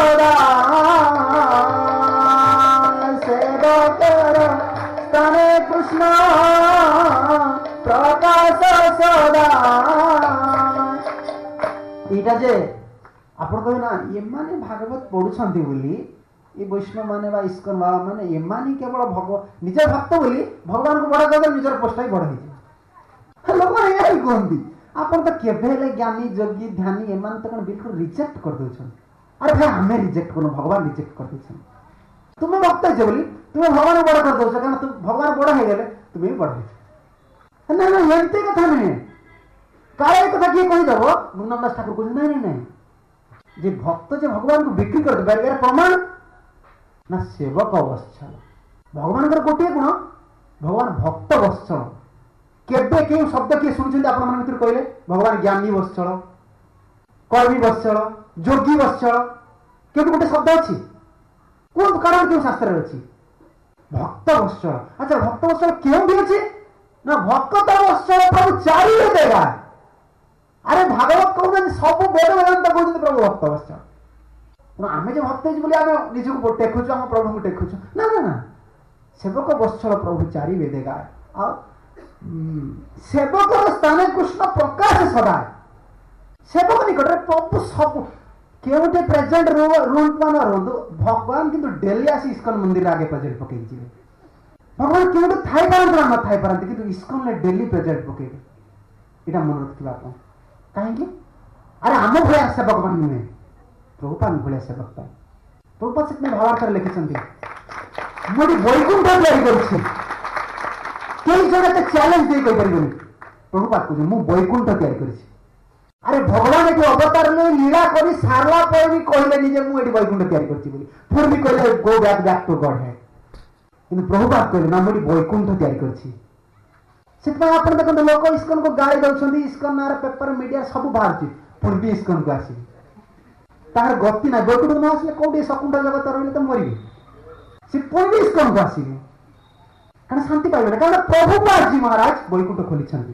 जे ଆପଣ କହିବେ ନା ଏମାନେ ଭାଗବତ ପଢୁଛନ୍ତି ବୋଲି ଏ ବୈଷ୍ଣବ ମାନେ ବା ଇସ୍କନ ବାବା ମାନେ ଏମାନେ କେବଳ ନିଜ ଭକ୍ତ ବୋଲି ଭଗବାନଙ୍କୁ ବଡ କରିଦେଲେ ନିଜର ପୋଷ୍ଟ ବି ବଡ ହେଇଯିବ। ଲୋକମାନେ ଏହା ହିଁ କୁହନ୍ତି। ଆପଣ ତ କେବେ ହେଲେ ଜ୍ଞାନୀ ଯୋଗୀ ଧ୍ୟାନୀ ଏମାନେ ତ କଣ ବିଲକୁଲ ରିଜେକ୍ଟ କରିଦେଉଛନ୍ତି। ଆରେ ଭାଇ ଆମେ ରିଜେକ୍ଟ କରୁନୁ, ଭଗବାନ ରିଜେକ୍ଟ କରିଦେଇଛନ୍ତି। ତୁମେ ଭକ୍ତ ହେଇଛ ବୋଲି ତୁମେ ଭଗବାନ ବଡ କରିଦେଉଛ, କାରଣ ଭଗବାନ ବଡ ହେଇଗଲେ ତୁମେ ବି ବଡ ହେଇଛ। ନା ନା ଏମିତି କଥା ନୁହେଁ। କାଳେ ଏ କଥା କିଏ କହିଦେବ ବୃନ୍ଦାବନ ଦାସ ଠାକୁର କହୁଛନ୍ତି ନାଇଁ ନାଇଁ ନାଇଁ, ଯେ ଭକ୍ତ ଯେ ଭଗବାନଙ୍କୁ ବିକ୍ରି କରିଦେବେ ଏହାର ପ୍ରମାଣ ନା ସେବକ ବତ୍ସଳ। ଭଗବାନଙ୍କର ଗୋଟିଏ ଗୁଣ, ଭଗବାନ ଭକ୍ତ ବତ୍ସଳ। କେବେ କେଉଁ ଶବ୍ଦ କିଏ ଶୁଣିଛନ୍ତି ଆପଣମାନଙ୍କ ଭିତରୁ କହିଲେ? ଭଗବାନ ଜ୍ଞାନୀ ବତ୍ସଳ, କର୍ମୀ ବତ୍ସଳ, ଯୋଗୀ ବତ୍ସଳ, କେଉଁଠି ଗୋଟେ ଶବ୍ଦ ଅଛି? କୁହନ୍ତୁ କାରଣ କେଉଁ ଶାସ୍ତ୍ରରେ ଅଛି? ଭକ୍ତ ବତ୍ସଳ। ଆଚ୍ଛା ଭକ୍ତ ବତ୍ସଳ କେଉଁଠି ଅଛି? ନା ଭକ୍ତ ବତ୍ସଳ ପ୍ରଭୁ ଚାରି ଦେବା। ଆରେ ଭାଗବତ କହୁଛନ୍ତି ସବୁ ବେଦ ବେଦାନ୍ତ କହୁଛନ୍ତି ପ୍ରଭୁ ଭକ୍ତ ବତ୍ସଳ। ଆମେ ଯେ ଭକ୍ତ ହେଇଛୁ ବୋଲି ଆମେ ନିଜକୁ ଟେକୁଛୁ, ଆମ ପ୍ରଭୁଙ୍କୁ ଟେକୁଛୁ ନା ନା ନା। ସେବକ ବତ୍ସଳ ପ୍ରଭୁ ଚାରି ବେଦେ ଗାଏ। ଆଉ ସେବକର ସ୍ଥାନେ କୃଷ୍ଣ ପ୍ରକାଶ ସଦା। ସେବକ ନିକଟରେ ପ୍ରଭୁ ସବୁ କେଉଁଠି ପ୍ରେଜେଣ୍ଟ ରୁହନ୍ତୁ ବା ନ ରୁହନ୍ତୁ, ଭଗବାନ କିନ୍ତୁ ଡେଲି ଆସି ଇସ୍କନ ମନ୍ଦିର ଆଗେ ପ୍ରେଜେଣ୍ଟ ପକେଇକି ଯିବେ। ଭଗବାନ କେଉଁଠି ଥାଇପାରନ୍ତି ନା ନଥାଇ ପାରନ୍ତି, କିନ୍ତୁ ଇସ୍କନରେ ଡେଲି ପ୍ରେଜେଣ୍ଟ ପକେଇବେ। ଏଇଟା ମନେ ରଖିଥିବା ଆପଣ। କାହିଁକି? ଆରେ ଆମ ଭଳିଆ ସେବକ ପାଇଁ ନୁହେଁ, ପ୍ରଭୁପାଦ ଭଳିଆ ସେବକ ପାଇଁ। ପ୍ରଭୁପାଦ ସେଥିପାଇଁ ଭାବାର୍ଥରେ ଲେଖିଛନ୍ତି, ମୁଁ ଏଠି ବୈକୁଣ୍ଠ ତିଆରି କରିଛି। କେହି ଜଣେ ଏତେ ଚ୍ୟାଲେଞ୍ଜ ଦେଇ କହିପାରିବନି। ପ୍ରଭୁପାଦ କହୁଛନ୍ତି ମୁଁ ବୈକୁଣ୍ଠ ତିଆରି କରିଛି। ଆରେ ଭଗବାନ ଏଠି ଅବତାର ନେଇ ଲୀଳା କରି ସାରିଲା ପରେ ବି କହିଲେନି ଯେ ମୁଁ ଏଠି ବୈକୁଣ୍ଠ ତିଆରି କରିଛି ବୋଲି। ପୁଣି ବି କହିଲେ go back to Godhead. କିନ୍ତୁ ପ୍ରଭୁପାଦ କହିଲେ ନା ମୁଁ ଏଠି ବୈକୁଣ୍ଠ ତିଆରି କରିଛି। ସେଥିପାଇଁ ଆପଣ ଦେଖନ୍ତୁ ଲୋକ ଇସ୍କନକୁ ଗାଳି ଦଉଛନ୍ତି, ଇସ୍କନ ନାଁରେ ପେପର ମିଡିଆ ସବୁ ବାହାରୁଛି, ପୁଣି ବି ଇସ୍କନକୁ ଆସିବେ। ତାହାର ଗତି ନାହିଁ। ବୈକୁଣ୍ଠ ନ ଆସିଲେ କୋଉଠି ଶକୁଣ୍ଠ ଜଗତ ରହିଲେ ତ ମରିବେ। ସେ ପୁଣି ବି ଇସ୍କନକୁ ଆସିବେ, କାରଣ ଶାନ୍ତି ପାଇବେ ନା। କାରଣ ପ୍ରଭୁପାଦଜୀ ମହାରାଜ ବୈକୁଣ୍ଠ ଖୋଲିଛନ୍ତି।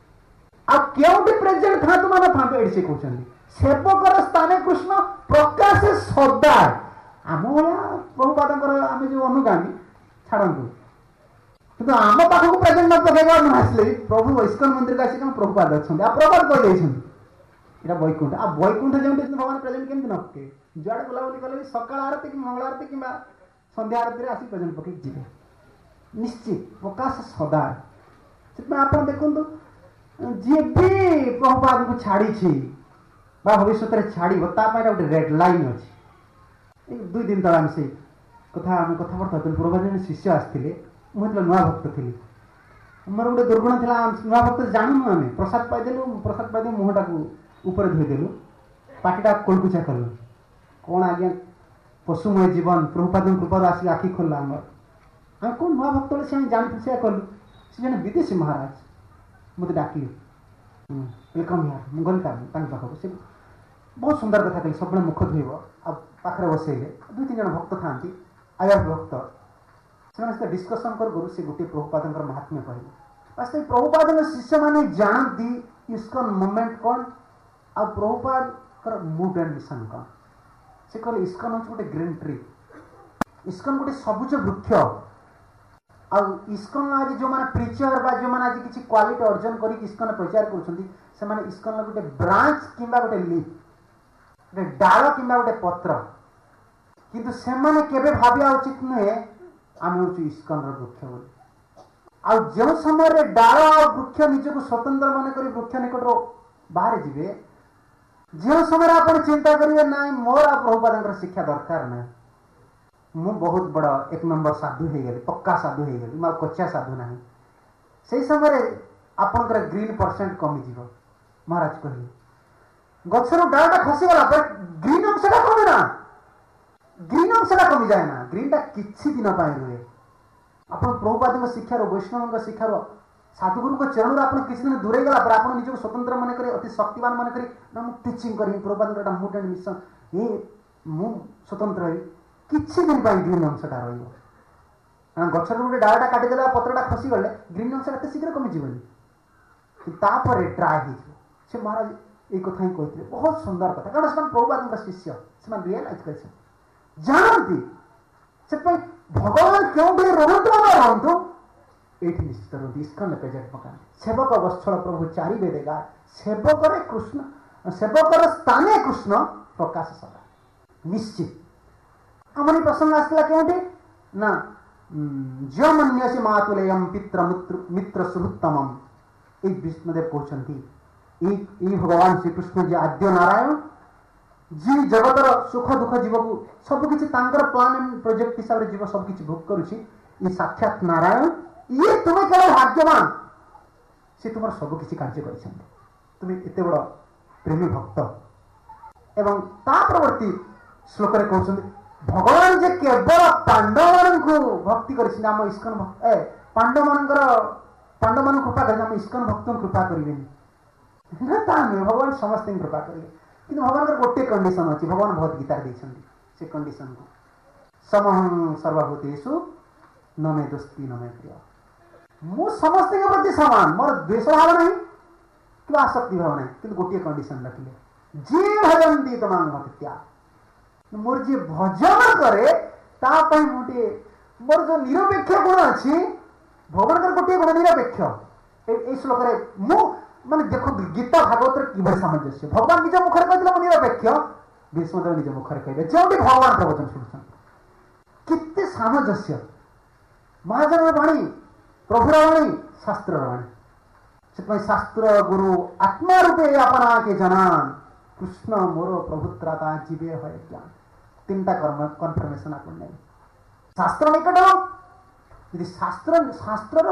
ଆଉ କେଉଁଠି ପ୍ରେଜେଣ୍ଟ ଥାନ୍ତୁ ବା ନଥାନ୍ତୁ, ଏଠି ସେ କହୁଛନ୍ତି ସେବକର ସ୍ଥାନେ କୃଷ୍ଣ ପ୍ରକାଶ ସଦା। ଆମ ଭଳିଆ ପ୍ରଭୁପାଦଙ୍କର ଆମେ ଯୋଉ ଅନୁଗାମୀ ଛାଡ଼ନ୍ତୁ, କିନ୍ତୁ ଆମ ପାଖକୁ ପ୍ରେଜେଣ୍ଟ ନ ପକେଇବା ନ ଆସିଲେ ବି ପ୍ରଭୁ ଇସ୍କନ ମନ୍ଦିରକୁ ଆସି କଣ ପ୍ରଭୁପାଦ ଅଛନ୍ତି। ଆଉ ପ୍ରଭୁପାଦ କହିଦେଇଛନ୍ତି ଏଇଟା ବୈକୁଣ୍ଠ। ଆଉ ବୈକୁଣ୍ଠ ଯେଉଁଠି ଭଗବାନ ପ୍ରେଜେଣ୍ଟ କେମିତି ନ ପକେଇବେ? ଯୁଆଡେ ବୁଲାବୁଲି କଲେ ବି ସକାଳ ଆରତି କି ମଙ୍ଗଳ ଆରତି କିମ୍ବା ସନ୍ଧ୍ୟା ଆରତିରେ ଆସି ପ୍ରେଜେଣ୍ଟ ପକେଇକି ଯିବେ। ନିଶ୍ଚିତ ପ୍ରକାଶ ସଦା। ସେଥିପାଇଁ ଆପଣ ଦେଖନ୍ତୁ ଯିଏ ବି ପ୍ରଭୁପାଦଙ୍କୁ ଛାଡ଼ିଛି ବା ଭବିଷ୍ୟତରେ ଛାଡ଼ିବ ତା ପାଇଁ ଗୋଟେ ରେଡ୍ ଲାଇନ୍ ଅଛି। ଏଇ 2 ଦିନ ତଳେ ଆମେ ସେଇ କଥା ଆମେ କଥାବାର୍ତ୍ତା ହେଉଥିଲୁ। ପ୍ରଭୁପାଦ ଜଣେ ଶିଷ୍ୟ ଆସିଥିଲେ, ମୁଁ ଯେତେବେଳେ ନୂଆ ଭକ୍ତ ଥିଲି। ଆମର ଗୋଟେ ଦୁର୍ଗୁଣ ଥିଲା, ନୂଆ ଭକ୍ତ ଜାଣୁନୁ ଆମେ ପ୍ରସାଦ ପାଇଦେଲୁ ମୁହଁଟାକୁ ଉପରେ ଧୋଇଦେଲୁ, ପାଟିଟା କୋଳକୁଚା କଲୁ। କ'ଣ ଆଜ୍ଞା ପଶୁମୟ ଜୀବନ, ପ୍ରଭୁପାଦଙ୍କ କୃପାରୁ ଆସିକି ଆଖି ଖୋଲିଲା ଆମର। ଆମେ କ'ଣ ନୂଆ ଭକ୍ତ ବେଳେ ସେ ଆମେ ଜାଣିଥିଲୁ ସେୟା କଲୁ। ସେ ଜଣେ ବିଦେଶୀ ମହାରାଜ ମୋତେ ଡାକିଲେ, ୱେଲକମ୍ ହିୟର୍। ମୁଁ ଗଲି ତାଙ୍କ ପାଖକୁ। ସେ ବହୁତ ସୁନ୍ଦର କଥା କହିଲେ, ସବୁବେଳେ ମୁଖ ଧୋଇବ, ଆଉ ପାଖରେ ବସେଇଲେ। 2-3 ଜଣ ଭକ୍ତ ଥାନ୍ତି, ଆୟା ଭକ୍ତ। ସେମାନେ ସହିତ ଡିସ୍କସନ୍ କରୁ ସେ ଗୋଟିଏ ପ୍ରଭୁପାଦଙ୍କର ମହାତ୍ମ୍ୟ କହିଲେ। ବାସ୍ ସେଇ ପ୍ରଭୁପାଦଙ୍କ ଶିଷ୍ୟମାନେ ଜାଣନ୍ତି ଇସ୍କନ ମୁଭମେଣ୍ଟ କ'ଣ, ଆଉ ପ୍ରଭୁପାଦଙ୍କର ମୁଡ୍ ଆଣ୍ଡ ମିଶନ କ'ଣ। ସେ କହିଲେ ଇସ୍କନ ହେଉଛି ଗୋଟେ ଗ୍ରୀନ୍ ଟ୍ରି, ଇସ୍କନ ଗୋଟେ ସବୁଜ ବୃକ୍ଷ। ଆଉ ଇସ୍କନ ଆଜି ଯେଉଁମାନେ ପ୍ରିଚର ବା ଯେଉଁମାନେ ଆଜି କିଛି କ୍ୱାଲିଟି ଅର୍ଜନ କରିକି ଇସ୍କନ ପ୍ରଚାର କରୁଛନ୍ତି, ସେମାନେ ଇସ୍କନର ଗୋଟେ ବ୍ରାଞ୍ଚ କିମ୍ବା ଗୋଟେ ଲିଫ୍, ଗୋଟେ ଡାଳ କିମ୍ବା ଗୋଟେ ପତ୍ର। କିନ୍ତୁ ସେମାନେ କେବେ ଭାବିବା ଉଚିତ ନୁହେଁ ଆମେ ହେଉଛୁ ଇସ୍କନର ବୃକ୍ଷ ବୋଲି। ଆଉ ଯେଉଁ ସମୟରେ ଡାଳ ଆଉ ବୃକ୍ଷ ନିଜକୁ ସ୍ୱତନ୍ତ୍ର ମନେ କରି ବୃକ୍ଷ ନିକଟରୁ ବାହାରି ଯିବେ, ଯେଉଁ ସମୟରେ ଆପଣ ଚିନ୍ତା କରିବେ ନାଇଁ ମୋର ଆଉ ପ୍ରଭୁପାଦଙ୍କର ଶିକ୍ଷା ଦରକାର ନାହିଁ, ମୁଁ ବହୁତ ବଡ଼ 1 ନମ୍ବର ସାଧୁ ହେଇଗଲି, ପକ୍କା ସାଧୁ ହେଇଗଲି, ମୁଁ ଆଉ କଚ୍ଚା ସାଧୁ ନାହିଁ, ସେଇ ସମୟରେ ଆପଣଙ୍କର ଗ୍ରୀନ୍ ପରସେଣ୍ଟ କମିଯିବ। ମହାରାଜ କହିଲେ ଗଛରୁ ଡାଳଟା ଖସିଗଲା ପରେ ଗ୍ରୀନ୍ ଅଂଶଟା କମେ ନା, ଗ୍ରୀନ୍ ଅଂଶଟା କମିଯାଏ ନା, ଗ୍ରୀନ୍ଟା କିଛି ଦିନ ପାଇଁ ରୁହେ। ଆପଣ ପ୍ରଭୁପାଦଙ୍କ ଶିକ୍ଷାର, ବୈଷ୍ଣବଙ୍କ ଶିକ୍ଷାର, ସାଧୁଗୁରୁଙ୍କ ଚରଣରୁ ଆପଣ କିଛି ଦିନ ଦୂରେଇ ଗଲା ପରେ ଆପଣ ନିଜକୁ ସ୍ୱତନ୍ତ୍ର ମନେ କରି ଅତି ଶକ୍ତିମାନ ମନେ କରି ନା ମୁଁ ଟିଚିଂ କରିବି, ପ୍ରଭୁପାଦଙ୍କର ଏଟା ମୁଡ୍ ଆଣ୍ଡ ମିଶନ, ମୁଁ ସ୍ୱତନ୍ତ୍ର ହେବି, କିଛି ଦିନ ପାଇଁ ଗ୍ରୀନ୍ ଅଂଶଟା ରହିବ। କାରଣ ଗଛରୁ ଗୋଟେ ଡାଳଟା କାଟିଦେଲେ ଆଉ ପତ୍ରଟା ଖସିଗଲେ ଗ୍ରୀନ୍ ଅଂଶଟା ଏତେ ଶୀଘ୍ର କମିଯିବନି, ତାପରେ ଡ୍ରାଏ ହେଇଯିବ। ସେ ମହାରାଜ ଏଇ କଥା ହିଁ କହିଥିଲେ, ବହୁତ ସୁନ୍ଦର କଥା। କାରଣ ସେମାନେ ପ୍ରଭୁପାଦଙ୍କ ଶିଷ୍ୟ, ସେମାନେ ରିଏଲାଇଜ୍ କରିଛନ୍ତି, ଜାଣନ୍ତି। ସେଥିପାଇଁ ଭଗବାନ କେଉଁଠି ରହନ୍ତୁ ବା ରହନ୍ତୁ, ଏଇଠି ନିଶ୍ଚିତ ରୁହନ୍ତି, ଇସ୍କନ ପ୍ରେଜେଣ୍ଟ ପକାନ୍ତି। ସେବକ ବତ୍ସଳ ପ୍ରଭୁ ଚାରି ବେଦେ ଗାଏ, ସେବକରେ କୃଷ୍ଣ सेवकर स्थाने कृष्ण प्रकाश सदा निश्चित आमरी प्रसंग आसला केउठी ना जो मन्यसे मातुलेयम पित्र मित्र सुहृत्तमम एक विष्णुदेव कहते भगवान श्रीकृष्ण जी आद्य नारायण जी जगतर सुख दुख जीव को सबकि प्लान एंड प्रोजेक्ट हिसाब से जीव सबकि भोग करुच्ची साक्षात नारायण ये तुम्हें केवल भाग्यवान से तुम सबकि कार्य कर तुम्हें एत बड़ प्रेमी भक्त एवं परवर्ती श्लोक कहते भगवान जे केवल पांडव मान भक्ति कर इस्कन पांडव मान कृपा कर इस्कन भक्त कृपा करें भगवान समस्त कृपा करेंगे कि भगवान गोटे कंडीशन अच्छी भगवान बहुत गीतार से कंडीशन को समहं सर्वभूतेषु न मे दोस्ती न मे प्रिय मु समस्त के प्रति समान मोर द्वेष भाव नहीं कि आसक्ति भाव नहीं कि गोटे कंडीशन रखिले जे भजन्ति तमाम भक्त्या मोर जे भजन करे मोटे मोर जो निरपेक्ष गुण अच्छी भगवान गोटे गुण निरपेक्ष श्लोक मु माने देखो गीता भागवत कि सामंजस्य भगवान निज मुखर कहते निरपेक्ष भीष्मदेव निज मुखर कहे जो भगवान प्रवचन शुणुन कितने सामंजस्य महाजन वाणी प्रभुर वाणी शास्त्र वाणी से शास्त्र गुरु आत्मा रूपे अपना के जनान कृष्ण मोर प्रभुत्राता जीवे है ज्ञान तीन कन्फर्मेशन आप शास्त्र निकट यदि शास्त्र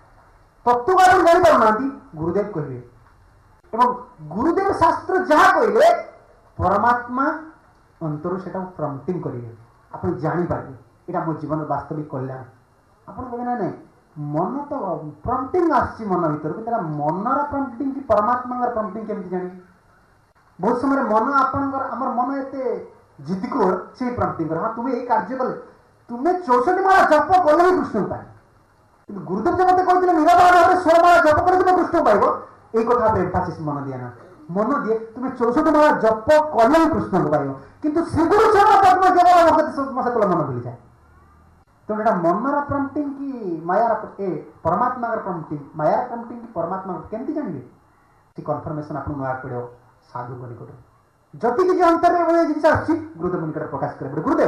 तत्वकार जानी पाना गुरुदेव कहे एवं गुरुदेव शास्त्र जहाँ कहले परमात्मा अंतर से प्रम्प्टिंग करेंगे आप जानीपारे यहाँ मो जीवन वास्तविक कल्याण आप कहे ना मन तो प्रम्प्टिंग आसी मन भर कि मनर प्रम्प्टिंग कि परमात्मा प्रम्प्टिंग केमती जानी बहुत समय मन आमर मन एत जिद्दकोर से प्रम्प्टिंग कर हाँ तुम्हें ये कार्य कले तुम्हें 64 माला जप कले ही कृष्ण पाए गुरुदेव जब मत कहते निराधार भाव 16 माला जप कले तुम्हें कृष्ण पाइब एक कथा एम्फासिस मन दिए ना मन दिए तुम्हें 64 माला जप कले ही कृष्ण को पाइब किंतु श्रीगुरु चरण पद्म केवल मन भूली जाए तो ये मनर प्रम्प्टिंग कि मायार परमात्मा प्रम्प्टिंग मायार प्रम्प्टिंग कि परमात्मा केमती जानवे कन्फर्मेशन आपको ना पड़ो साधु निकट जति किसी अंतर जिन आसुच्छी गुरुदेव निकट प्रकाश करें गुरुदेव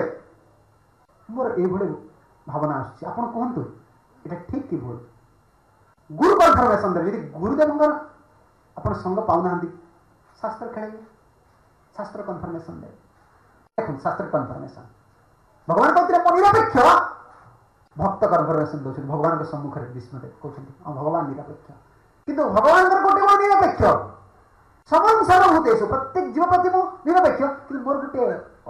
मोर ये भावना आसुच्छी आप कहतु ये ठीक कि भूल गुरु कन्फर्मेशन देवे यदि गुरुदेव आप संग पाऊना शास्त्र खेलेंगे शास्त्र कन्फर्मेशन दे देखो शास्त्र कन्फर्मेशन भगवान कहते निरपेक्ष भक्त कन्फर्मेशन दौर भगवान के सम्मुख में विष्णुदेव कहते भगवान निरपेक्ष किंतु भगवान गोटे निरपेक्ष समान सर्वभूतेष प्रत्येक जीव प्रति मो निरपेक्ष कि मोर गोटे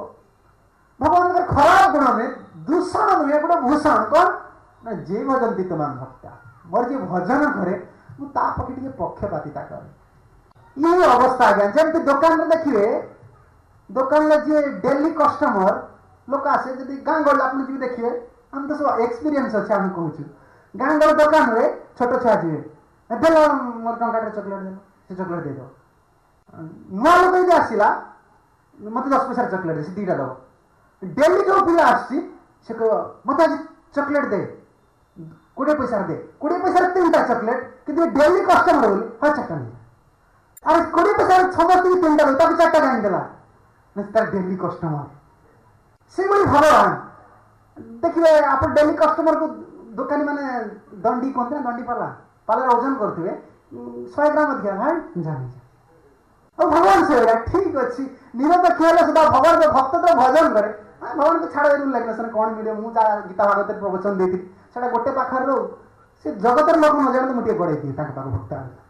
भगवान खराब गुण में दूषण नुहे गोटे भूषण कौन ना जे भजन्ति तमाम भक्ता मोर जे भजन करे मुझे पक्षपातिता करे यही अवस्था आज्ञा जमी दुकान में देखिए दुकान में जी डेली कस्टमर लोक आसे जब गाँ गल आप देखिए हम तो सब एक्सपीरियंस अच्छे आम कहूँ गाँ गल दुकान में छोट छुआ जी देल मोर टाटा चॉकलेट देल से चॉकलेट दे दो नुआ लोक यदि आसला मत 10 पैसा चॉकलेट दे दीटा दब डेली जो पिला आसी मत आज चॉकलेट दे 20 पैसा दे 20 पैसा 3टा चॉकलेट कि डेली कस्टमर बोली हाँ 4टा नहीं अरे 20 पैसा समस्त 3टा दे 4टा कहीं देला तार डेली कस्टमर से भगवान देखिए आप डेली कस्टमर को दुकानी माने दंडी कहते ना दंडी पाला ओजन करते 100 ग्राम अधिक है जाने और भगवान से ठीक अच्छी निरपेक्ष सुधा भगवान के भक्त तो भजन करे भगवान को छाड़ लगे सर कौन मिले मुझे गीता भागवत प्रवचन देती से गोटे पाखर रो से जगतर लोक न जाने मुझे गड़े थी भक्त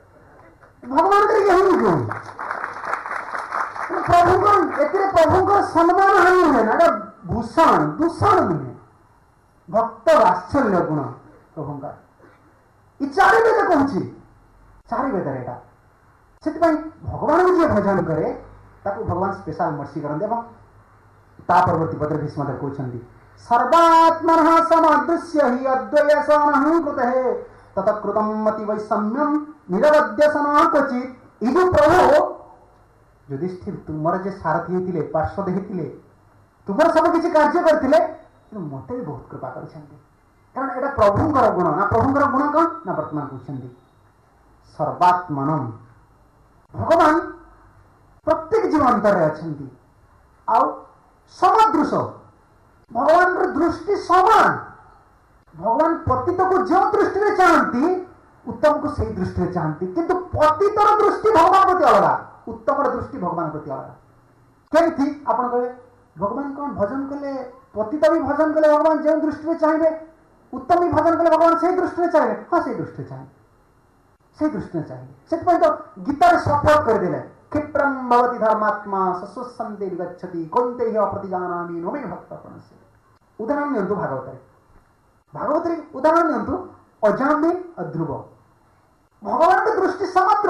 भगवान के यही क्यों प्रभु को सम्मान हानि हुए ना भूषण दूषण नुहे भक्त वात्सल्य गुण प्रभु का चारि वेद कहूँ चारि वेद एटा से भगवान को जी भजन करे ताको भगवान स्पेशल मर्सी करते परवर्ती पद भीष्मदेव कहते सर्वात्मनः समदृश्य ही अद्वयसनः कृते ततकृतं मति वैषम्यम निरवध्यसनः क्वचित् इदु प्रभु युधिष्ठिर तुमर जे सारथी होते पार्षद होते तुमर सब किसी कार्य करते मत भी बहुत कृपा कर कारण यहाँ प्रभुंर गुण ना प्रभुंर गुण कौन ना वर्तमान कहते सर्वात्मनम भगवान प्रत्येक जीव अंतर अच्छा समदृश भगवान दृष्टि समान भगवान पतित को जो दृष्टि चाहती उत्तम को सही दृष्टि चाहती किंतु पतितर दृष्टि भगवान प्रति अलग उत्तम दृष्टि भगवान प्रति अलग कमी आप कहे भगवान कौन भजन कले पतित भी भजन कले भगवान जो दृष्टि चाहिए उत्तम भी भजन कले भगवान से दृष्टि चाहिए हाँ से दृष्टि चाहिए से दृष्टि चाहिए से तो गीतार सपोर्ट करदे क्षिप्रम भवति धर्मात्मा सस्वसंते गच्छति कौन्ते अप्रतिजानामि नो मे भक्तपणस्य उदाहरण नियंतु भागवत उदाहरण नियंतु अजामिल ध्रुव भगवान की दृष्टि समग्र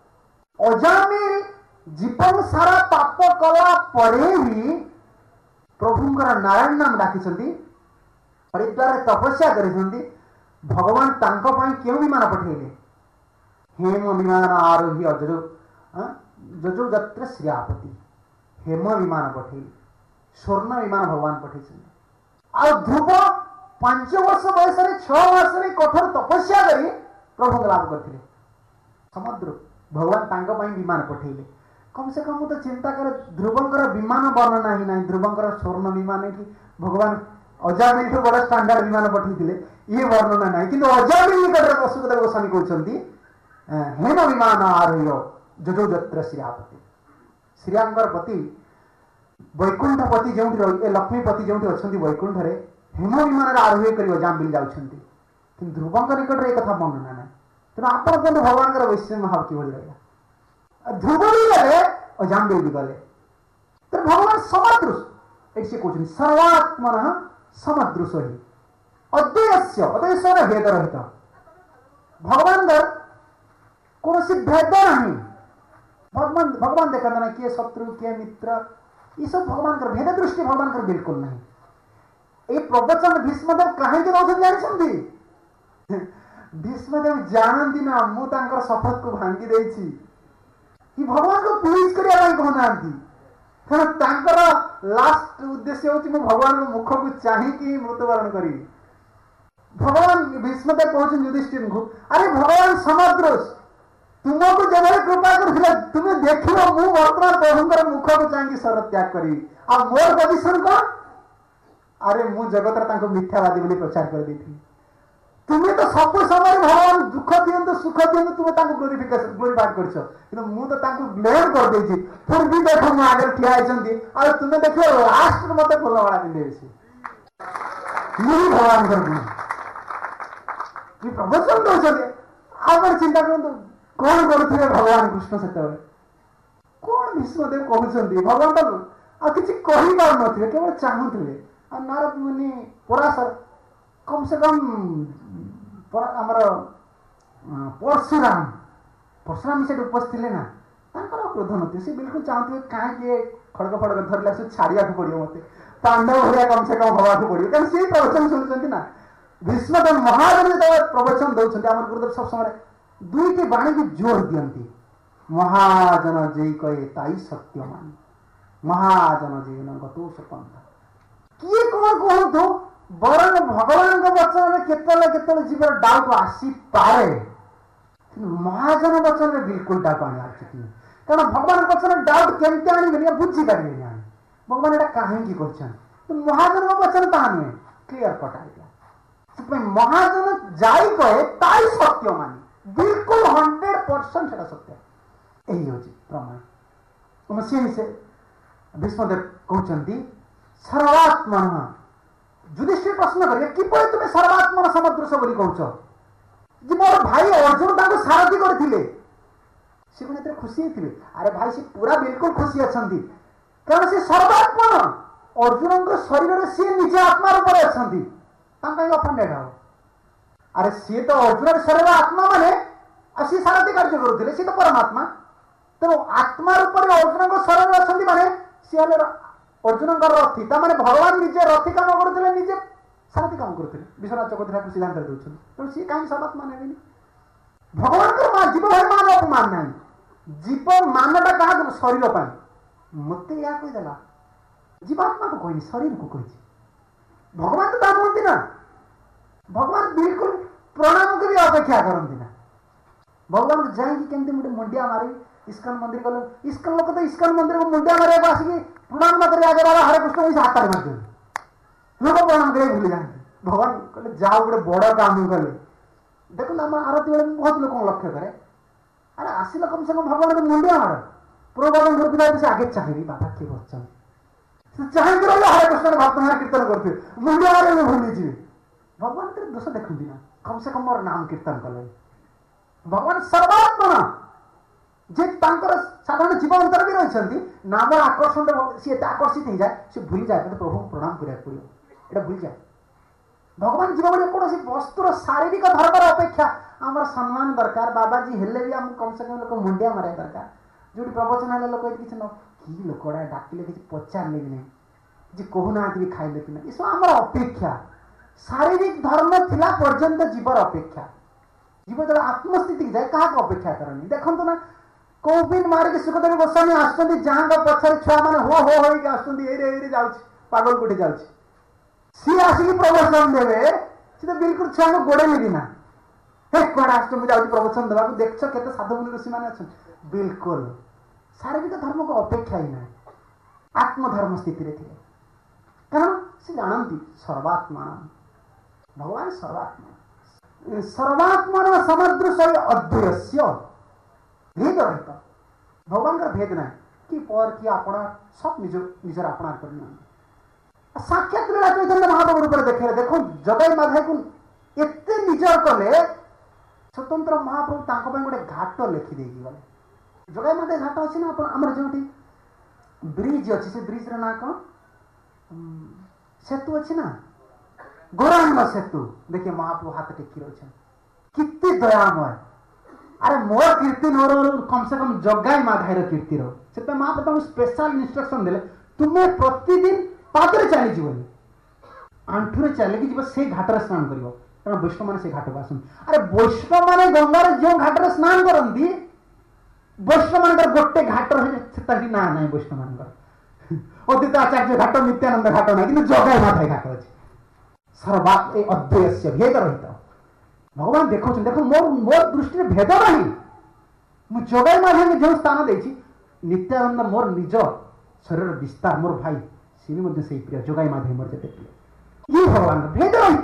अजामिल जीवन सारा पाप कला परे भी प्रभुंकर नारायण नाम डाकी हरिद्वार तपस्या करिसेंती भगवान तांको पाई क्यों विमान पठेले हेम विमान आरोही अजरो जजो जत्र श्रियापति हेम विमान पठेले स्वर्ण विमान भगवान पठेछन आ ध्रुव 5 वर्ष बयस 6 वर्ष कठोर तपस्या करी प्रभु लाभ करथिले समुद्र भगवान तांको पाई विमान पठेले कम से कम तो चिंता कर ध्रुवंकर विमान वर्णना ही नहीं ध्रुवंकर स्वर्ण विमान कि भगवान अजामिल तो बड़ा स्टैंडर्ड विमान पठेइथिले ये वर्णना नहीं किंतु अजामिल निकट वसुदेव गोस्वामी कहउछंती हेम विमान आरोह्य जजो जत्र श्रियापति श्रियांकर पति वैकुंठ पति जो लक्ष्मीपति जो अच्छा वैकुंठ रे हेम विमान आरोह्य कर अजामिल जाउछंती किंतु ध्रुवंक निकट एक कथा वर्णना नहीं तेणु आप भगवान वैश्य भाव किभली रहा ध्रुव भी गले अजामिल भी गले तो भगवान समदृश ये कहते सर्वात्मन समदृश ही अद्वैस्य भेद रहित भगवान कौन सी भेद नहीं भगवान देखा ना किए शत्रु किए मित्र ये सब भगवान का भेद दृष्टि भगवान का बिल्कुल नहीं ये प्रवचन भीष्मदेव कहीं जानते भीष्मदेव जानती ना मुझे शपथ को भांगी देछि कि भगवान को प्लीज करने कहना लास्ट उद्देश्य हूँ भगवान मुख को चाहिए मृत्युवरण करी भगवान भीष्मदेव कहते युधिष्ठिर को अरे भगवान समदृश तुमको जब कृपा कर तुम्हें देख मु बर्तमान प्रभुंर मुख को चाहिए शर त्याग करी आ मोर पोजिशन कौन अरे मु जगत मिथ्यावादी बोली प्रचार कर दी तुम्हें तो सब समय भगवान दुख दियंतु सुख दियंतु तुम्हें ग्लोरिफिकेशन ग्लोरीफाइड करछ मु तो ब्लेम कर देछि फिर भी देखो मु आगे ठिया आइछंती आ तुम्हें देखो लास्ट में मते फुल वाला पिंदे छी यही भगवान कर दी कि प्रवचन दो छे आगर चिंता करंतु कौन करुथिले भगवान कृष्ण सेते कौन भीष्मदेव कहउछंती भगवान तो आ किछि कहि पार नथिले केवल चाहुथिले आ नारद मुनि पराशर कम से कम आमर परशुराम से उपस्थित ना क्रोध नथी से बिल्कुल चाहते कहीं खड़ग फड़ग धरला से छाड़िया पड़ो मत पांडव भाया कम से कम हवा पड़ो क्या सी प्रवचन शुणुंट ना भीष्मदेव महाजन जो प्रवचन दौरान आम गुरुदेव सब समय दुईटी बाणी की जोर दियंती महाजन जय कहे ताई सत्यमान महाजन जय गतो सपंथ किए कौन कहतु बरं भगवान वचन में केतले जीवन डाउट आसी पारे महाजन वचन में बिल्कुल डाउट आनी आसुची कारण भगवान वचन डाउट केमती आने बुझी पारे भगवान एटा कहीं कर महाजन वचन ता नुहे क्लीयर कट आइडिया महाजन जाई कहे ताई सत्य मानी बिल्कुल 100% सत्य यही हूँ प्रमाण से भीष्मदेव कहते सर्वात्मन युधिष्ठिर प्रश्न करेंगे किपर तुम्हें सर्वात्मन समदृश बोली कहूच जे मोर भाई अर्जुन ताको सारथी करथिले से कोन एते खुशी थे अरे भाई से पूरा बिल्कुल खुशी अछंती कारण से सर्वात्मन अर्जुन को शरीर रे से निज आत्मा रूप रे अछंती तांका अफेंडेड हो अरे सी तो अर्जुन शरीर आत्मा माने असी सारथी कार्य करथिले सी तो परमात्मा तो आत्मा रूप रे अर्जुन को शरीर अछंती माने सी अर्जुन रथी मैंने भगवान निजे रथी काम करते निजे सारथी काम करते विश्वनाथ चक्रवर्ती ठाकुर सिद्धांत दूसरे तेणु सी कहीं सर्वात्मा ने भगवान को जीव भाई मान अपमान ना जीव मानटा क्या शरीर पर मत या कहीदेला जीवात्मा को कहनी शरीर को कही भगवान तो कहती ना भगवान बिल्कुल प्रणाम को भी अपेक्षा करती ना भगवान को जाइए केमती गोटे मुंडिया मारी इस्कन मंदिर गल इस्कन लोक तो इस्कन मंदिर को मुंडिया मारे आसिक प्रणाम न कर आगे बाबा हरे कृष्ण हाथ मार लोक प्रणाम कर भूली जाते भगवान कहले जाओ गोटे बड़ काम कले देखो आम आरती बेले बहुत लोक लक्ष्य करे अरे आसिल कम से कम भगवान को मुंडिया मार प्रभु घर पिला से आगे चाहिए बाबा किए बच्चन चाहिए रही हरे कृष्ण भक्त कीर्तन करते मुंडिया मारे भूली जी भगवान तेरे दोष देखती ना कम से कम मोर नाम कीर्तन कले भगवान सर्वात्मा जे साधारण जीव अंतर भी रही नाम आकर्षण सी एत आकर्षित हो जाए सी भूली जाए तो प्रभु प्रणाम करा पड़ो ये भूली जाए भगवान जीवन में कौन वस्तुर शारीरिक धर्मर अपेक्षा आम सम्मान दरकार बाबाजी हेले भी आम कम से कम लोक मुंडिया मारे दरकार जो प्रवचन है लोक किसी न कि लोकड़ा डाकिले किसी पचारे भी नहीं जी कहूना भी खाइले कि ये सब आम अपेक्षा शारीरिक धर्म थिला पर्यंत जीवर अपेक्षा जीव जो आत्मस्थिति जाए क्या अपेक्षा करनी देखो ना कौबिन मारिक सुखदेव गोस्वामी आसुँच जहाँ पछारे छुआ मैंने हो आसुँच जाऊँ पागल कोठी जाऊँ सी आसिक प्रवचन देवे सी तो बिल्कुल छुआ को गोड़े भी ना हे कौन आस जाऊँ प्रवचन देवा देख के साधु मुनि ऋषि मैंने अच्छा बिल्कुल शारीरिक धर्म को अपेक्षा ही ना आत्मधर्म स्थिति रे थे कारण से जानती सर्वात्मा भगवान सर्वात्मा सर्वात्मा समदृश अद्वैस्य भेद रहित भगवान का भेद ना कि पर कि आपण सब निजर अपना कर साक्षात लीला चैतन्य महाप्रभु रूप देखे देखो जगई माधे को एते निजर कले स्वतंत्र महाप्रभु गोटे घाट लिखिदे गले जगई माधे घाट अच्छी ना आमर जो ब्रिज अच्छी से ब्रिज ना कौन सेतु अच्छी ना गौरांग सेतु देखिए महाप्रभु हाथ टेकी रही कितने दयामय अरे मोर कीर्ति नोर कम से कम जगाई माधाईर कीर्ति से महाप्रभु तुमको स्पेशल इंस्ट्रक्शन देले तुम्हें प्रतिदिन पादरे चली जीवन आंठुरे चलिकी जीव से घाटर स्नान कर कारण वैष्णव मैंने से घाट को आस अरे वैष्णव मैंने गंगार जो घाटर स्नान करती वैष्णव मान गोटे घाट ना ना वैष्णव मान अद्वैत आचार्य घाट नित्यानंद घाट ना कि जगाई माधाई घाट अच्छे सर्वा अद्वैस्य भेद रहित भगवान देखो देखो मोर दृष्टि भेद नहीं मु जगाई माधे जो स्थान देती नित्यानंद मोर निज शरीर विस्तार मोर भाई सी भी से प्रिय जगाई माधे मोर जिते प्रिय ये भगवान भेद रहित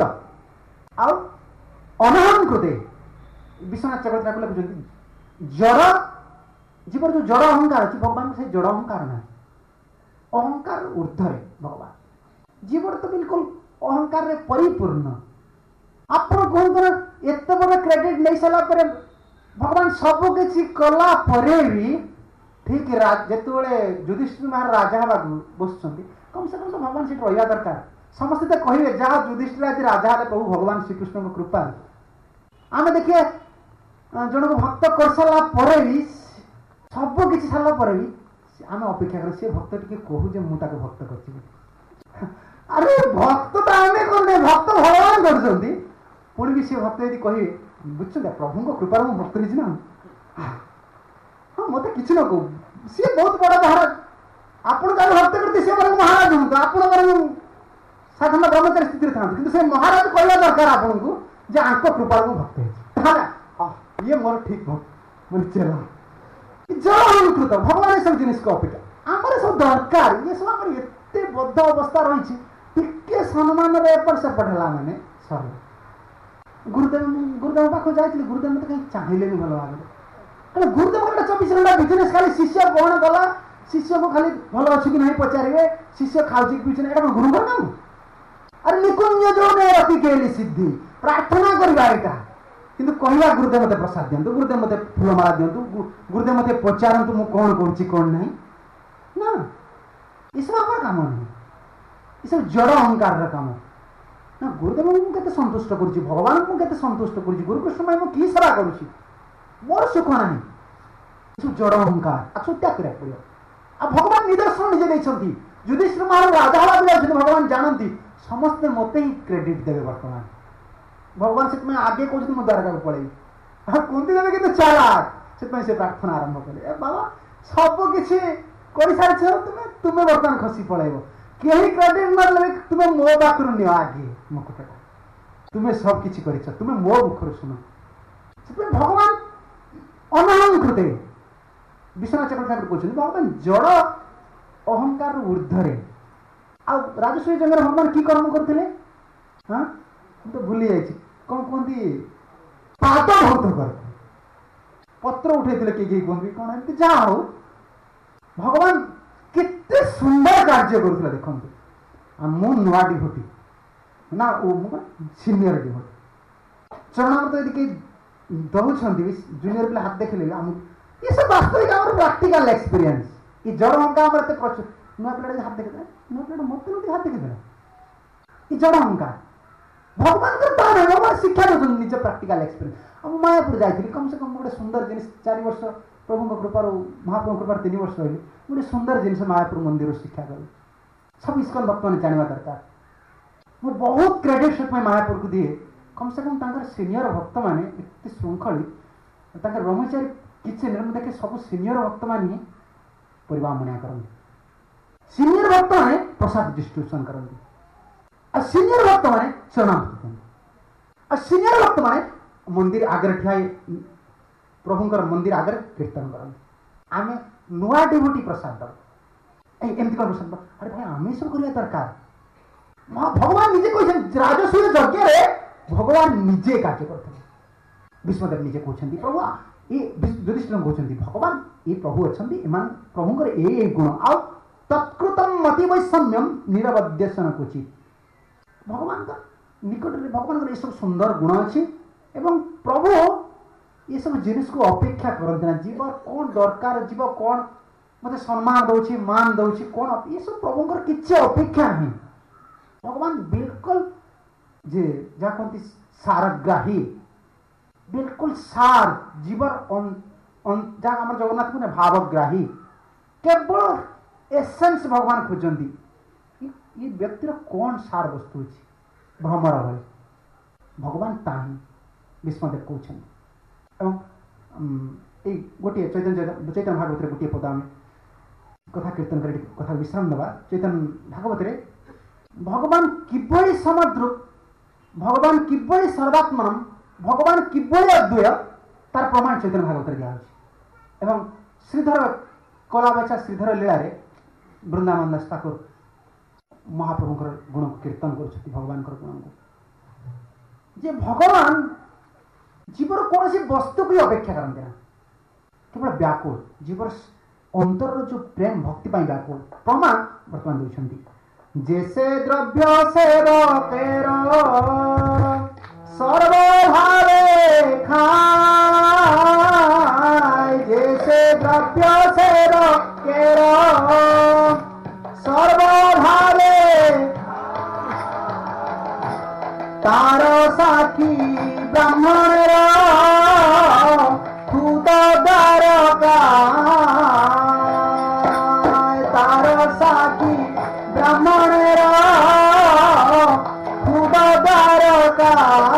अनाहन कृते विश्वनाथ चक्रवर्ती लिखुं जड़ जीवन जो जड़ अहंकार अच्छी भगवान से जड़ अहंकार ना अहंकार ऊर्धरे भगवान जीवन तो बिल्कुल अहंकार रे परिपूर्ण आप कहते एत बड़ क्रेडिट नहीं सारा भगवान सब किसी कला भी ठीक जिते युधिष्ठिर महाराज राजा हवा बस कम से कम तो भगवान से रहा दरकार समस्ते तो कहे जहाँ युधिष्ठिर आज राजा है प्रभु भगवान श्रीकृष्ण को कृपा आम देखिए जन को भक्त कर सारा भी सब किसी सारा भी आम अपेक्षा कर सी भक्त टी कहू जे मुझे भक्त कर अरे भक्त तो आम करने भक्त भगवान कर पुणी भी सी भक्त यदि कहे बुझे प्रभु को कृपा मुझे भक्त रही ना हाँ मत कि न कह सी बहुत बड़ा महाराज आपड़ भक्त करते सी महाराज हूँ आप साधारण ब्रह्मचारी स्थित था कि महाराज कहला दरकार आपन को जे आंको कृपा भक्त ये मोर ठीक भक्त मन चला जड़कृत भगवान सब जिन को अपेक्षा आम सब दरकार ये सब आम एत बद्ध अवस्था रही टिके सम्मान एपट सेपट है मैंने सर गुरुदेव पाख जाइए गुरुदेव मत कहीं चाहिए भल भाव कहीं गुरुदेव गोटे 24 घंटा बिजनेस खाली शिष्य कौन गला शिष्य को खाली भल अच्छे कि नहीं पचारे शिष्य खाऊँ पीछे यहाँ गुरु काम अरे निकुंज जो अति केली सिद्धि प्रार्थना करवा यहाँ किंतु कहवा गुरुदेव मत प्रसाद दिंतु गुरुदेव मत फूलमाला दिंतु गुरुदेव मत पचारतु मु कौन कौन नहीं ना ये सब आम कम नहीं ये सब जड़ अहंकार काम ना गुरुदेव मुझे संतुष्ट करुच्ची भगवान को केते संतुष्ट करुच्ची गुरुकृष्ण भाई मुझे सेवा करुच्ची मोर सुख ना सब जड़ अहंकार सब त्याग करा पड़ो आ भगवान निदर्शन निजे देते युधिष्ठिर महाराज राजा हवा भी भगवान जानती समस्ते मत ही क्रेडिट देवे बर्तमान भगवान से आगे कौन मुझे द्वारका को पड़े कुंती देवी कि चालाक से प्रार्थना आरंभ कले बाबा सब किसी कर सारी तुम्हें तुम्हें बर्तमान खसी पड़ेब कहीं क्रेडिट न तुम्हें मो पाखर नि आगे मुकुटटा तुम्हें सब किसी कर तुम्हें मो मुखर शुण से भगवान अनाहन कृते विश्वनाथ चक्रवर्ती ठाकुर कहते भगवान जड़ अहंकार ऊर्ध्वे आ राजस्व जंगल भगवान की कर्म करते हाँ तो भूली जाइए कौन कहती पाद बहुत करते पत्र उठे किए कहते कौन एमती जहाँ हो भगवान केते सुंदर कार्य करुला देखते मु नुआ डिभोटी ना सीनियर डिभोटी चरणामृत यदि कई दौरान जूनियर पिला हाथ देखले ये सब वास्तविक प्राक्टिकल एक्सपीरियंस ये जड़ अहंकार नुआ पिला हाथ देखते नुआ पिला मत हाथ देखीदेला ये जड़ अहंकार भगवान भगवान शिक्षा दे निज प्राक्टिकल एक्सपीरियंस अब मायापुर जाइए कम से कम गोटे सुंदर जिन 4 वर्ष प्रभु कृपार महाप्रभु कृपार 3 वर्ष रही गोटे सुंदर जिन मायापुर मंदिर शिक्षा करी सब इस्कन भक्त मैंने जानवा दरकार मैं बहुत क्रेडिट से मायापुर को दिए कम से कम सीनियर भक्त मैंने एत श्रृंखलित ब्रह्मचारी किचन देखे सब सीनियर भक्त मैंने परिवार मना करते सीनियर भक्त मैंने प्रसाद डिस्ट्रीब्यूशन करते आ सीनियर भक्त मैंने चरणामृत आ सीनियर भक्त मैंने मंदिर आगे ठिया प्रभुंकर मंदिर आगे कीर्तन करते आम नुआ डिभोटी प्रसाद दब एमती कौन प्रसाद अरे भाई आम सब करवा दरकार भगवान निजे कहते राजस्व यज्ञ भगवान निजे कार्य करते विष्णुदेव निजे कहते प्रभु ये युधिष्ठिर कहते भगवान ये प्रभु अच्छा प्रभुंकर ए गुण आ तत्कृतम मति वैषम्यम निरवध्यसन क्वचित भगवान का निकट में भगवान ये सब सुंदर गुण अच्छी एवं प्रभु ये सब जिनिस को अपेक्षा करते ना जीव कौन दरकार जीव कौन मत सम्मान दौर मान दौर कौन ये सब प्रभुंकर किसी अपेक्षा नहीं भगवान बिल्कुल जे जहाँ कहती सारग्राही बिल्कुल सार जीवर जहाँ आम जगन्नाथ को भावग्राही केवल एसेंस भगवान खोजती ये व्यक्तिर कौन सार वस्तु अच्छी भ्रमर भाई भगवान ताही विष्णुदेव कहते गोटे चैतन्य भागवत गोटे पद आम कथा कीर्तन कर कथा विश्राम दबा चैतन्य भागवत भगवान किभली समद्रुप भगवान किभली सर्वात्मनम भगवान किभली अद्वय तार प्रमाण चैतन्य भागवत दिया एवं श्रीधर कलाबेचा श्रीधर लीला वृंदावन दास ठाकुर महाप्रभुंकर गुण कीर्तन कर भगवान गुण को जे भगवान जीवर कौन सी वस्तु को अपेक्षा करते ना केवल व्याकुल जीवर अंतर जो प्रेम भक्ति व्याकुल प्रमाण वर्तमान दूसरी जैसे द्रव्य सेवकेर सर्वभावे खाय जैसे द्रव्य सेवकेर सर्वभावे तार साखी ब्राह्मणेर खुद द्वारका तार साखी ब्राह्मणेर खुद द्वारका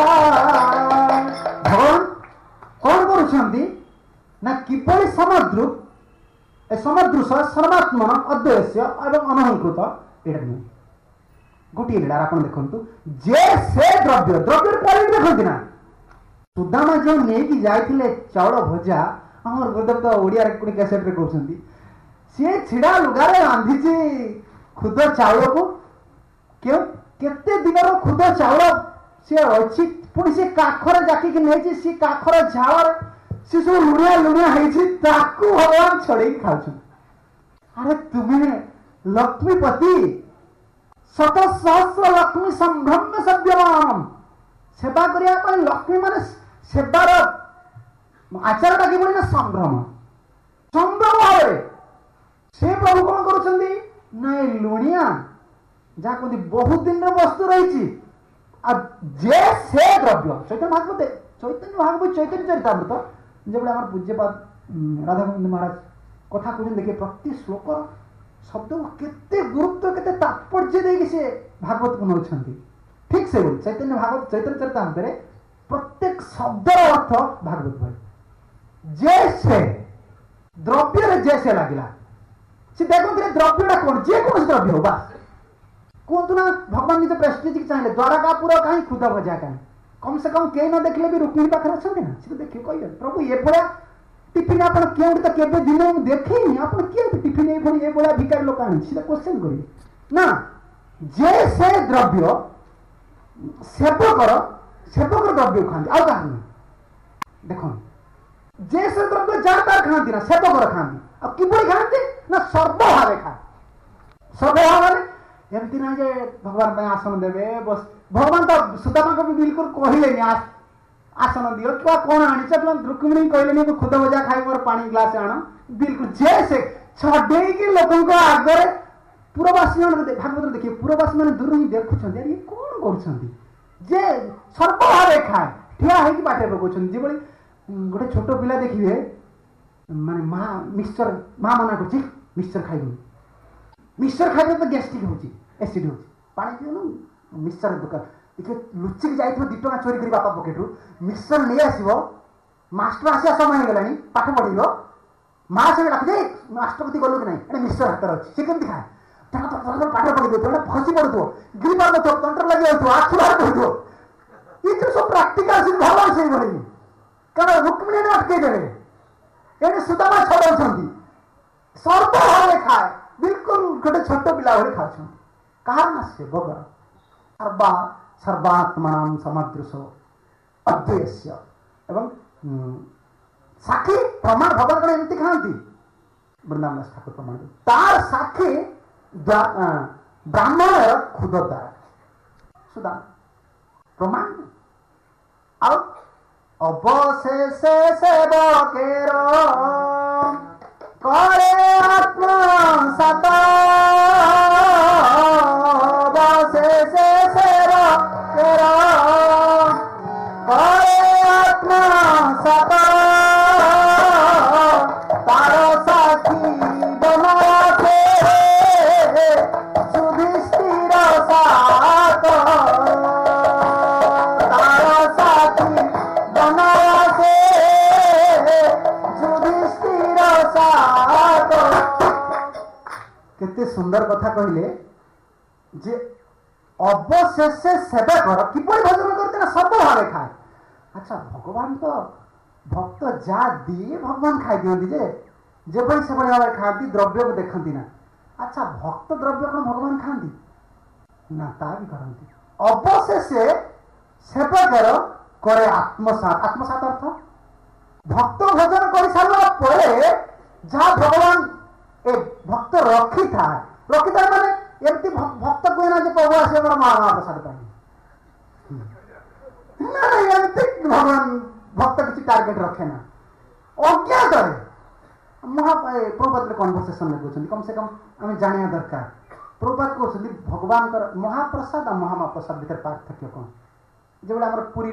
भगवान कौन करुछंती ना किपरि समदृश सर्वात्मन अद्वयस्य एवं अनहंकृत एटा नहीं गोटे लीला आप देखु जे से द्रव्य द्रव्य क्वालिटी देखते ना सुदामा जो नहीं जाते चाउल भजा आम गुरुदेव तो ओडिया कैसेट रे कहते सी छिड़ा लुगारे रांधि खुद चाउल को क्यों केते दिन खुद चाउल सी अच्छी पुणी सी काखर जाकी नहीं सी काखर झाड़ सी सब लुणिया लुणिया भगवान छड़े खाऊ अरे तुम्हें लक्ष्मीपति शत सहस्र लक्ष्मी संभ्रम सभ्यमान सेवा करने लक्ष्मी मान सेवार आचारटा कि ना संभ्रम संभ्रम भाव से प्रभु कौन कर लुणिया जहाँ कहते बहुत दिन वस्तु रही जे से द्रव्य चैतन्य भागवत चैतन्य चरितामृत जो आम पूज्यपाद राधा गोविंद महाराज कथा कहते देखिए प्रति श्लोक शब्द को केते गुरुत्व केते तात्पर्य देके से भागवत को नौछंती ठीक से बोल चैतन्य भागवत चैतन्य चरितामृत प्रत्येक शब्दर अर्थ भागवत भाई जैसे द्रव्य जैसे लगिला से देखते द्रव्यटा कौन जे कौन द्रव्य हो बस कहतु ना भगवान निज प्रेस्टिज की चाहिए द्वारकापुर कहीं खुद भजा कहीं कम से कम कई न देखले भी रुक्मिणी पाखे अच्छा ना सी तो देखिए कह प्रभु ये भाया टिफिन आप क्यों तो केवे दिन देखी आप किए टिफिन ये भाया भिकारी लोक आनी क्वेश्चन करेंगे ना जे से द्रव्य सेवकर द्रव्य खाती आउ क्या देख जे से द्रव्य जहाँ तार खाती ना सेवकर खाती अब किपरि खाती ना सर्वभावे खा सर्वभाव एमती ना जे भगवान आसन देवे बस भगवान तो सुदामा को भी बिल्कुल कहले आसन दियो क्या कौन आनी रुक्मिणी कहले खुद भजा खाई मोर पानी ग्लास आण बिल्कुल जैसे छड़े लोकों को आगे पूर्ववासी भागवत देखिए पूर्ववासी मैंने दूर ही देखुं ये कौन कर सर्वभावे खाए ठिया है बाटे पकाउछन जे गोटे छोट पिला देखिए माने माँ मिक्सचर माँ मना कर मिक्सचर खाइबे तो गैस्ट्रिक होची एसिड होची पानी पियो ना मिक्सचर दुकान देखिए लुचिक जाइथिबो 2 टका चोरी करी बापा पकेटरू मिक्सचर नहीं आसीबो मास्टर आसिया समय गलानी पाठ पढ़िलो माँ से डाक दे मास्टर कति गलु कि नहीं एटा मिक्सचर हाथ अछि से केमति खाए ताका पाठ पढ़ि दे एटा फसी पड़थो गिरी पार तो कंट्रोल लगी होतो आखु बाहर पड़थो ये तो सब प्रैक्टिकल से भगवान से बोली कारण रुक्मिणी ने अटके देले एने सुदामा छड़ौछंती सर्वभावे खाए बिल्कुल गोटे छोट पिला भली खाउछंती कारण से भगवान सर्वात्मनाम समदृश अद्वैस्य एवं साक्षी प्रमाण भगवान कौन एमती खाती वृंदावन ठाकुर प्रमाण तार साक्षी ब्राह्मण खुद द्वारा सुधा प्रमाण अवशेष सेवकेर करे आत्मा सता अवशेष सेवकेर करे आत्मा सता तारो साखी बनाते सुधिष्ठिर सात तारो साखी बनाते सुधिष्ठिर सात केते सुंदर कथा कहले जे अवशेष सेवा कर किपरि भजन करते ना सर्वभावे खाए अच्छा भगवान तो भक्त जा दिए भगवान खाई दिखती जे भाई से भाव खाती द्रव्य को देखती ना अच्छा भक्त द्रव्य कौन भगवान खाती ना ता भी करती अवशेष सेवकर करे आत्मसात अर्थ भक्त भजन कर सारा पर जहाँ भगवान ए भक्त रखी था माने एमती भक्त कहना जो प्रभु आसे महाप्रसाद पाई ना एमती भगवान भक्त किसी टार्गेट रखे ना अज्ञात प्रभुपाद कन्वर्सेशन में कहते कम से कम आम जाना दरकार प्रभुपाद कहते भगवान महाप्रसाद और महाप्रसाद भीतर पार्थक्य कौन जो आम पुरी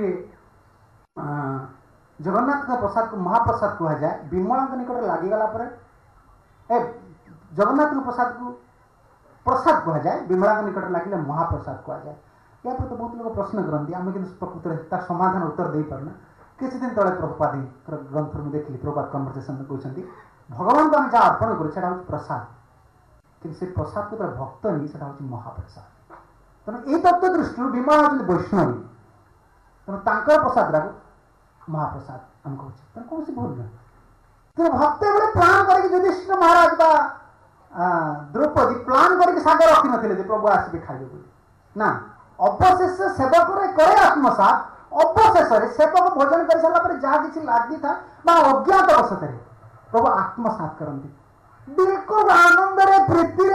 जगन्नाथ प्रसाद को महाप्रसाद कह जाए विमला निकट लगिगला जगन्नाथ प्रसाद को प्रसाद कह जाए विमला निकट लगे महाप्रसाद कह जाए या पर तो बहुत लोग प्रश्न करती आम कि प्रकृत तार समाधान उत्तर दे पारना किसी दिन तले प्रभुपाद ग्रंथ में देखिए प्रभुपाद कन्वर्सेशन में कहते भगवान को आम जहाँ अर्पण करा प्रसाद कि से प्रसाद को भक्त नहीं से महाप्रसाद तेना यही तत्व दृष्टि विमला होती वैष्णवी तेना प्रसाद महाप्रसाद आम कहे कौन सी भूल ना तेरे भक्त बड़े प्लान करके युधिष्ठिर महाराज बा द्रौपदी प्लान करके सागर रखी नथिले प्रभु आसबे खाइबे बोली ना अवशेष सेवक करे आत्मसात अवशेष सेवक भोजन कर सारा पर जहाँ किसी लागी था अज्ञात अवसर प्रभु आत्मसात करती बिल्कुल आनंद प्रीति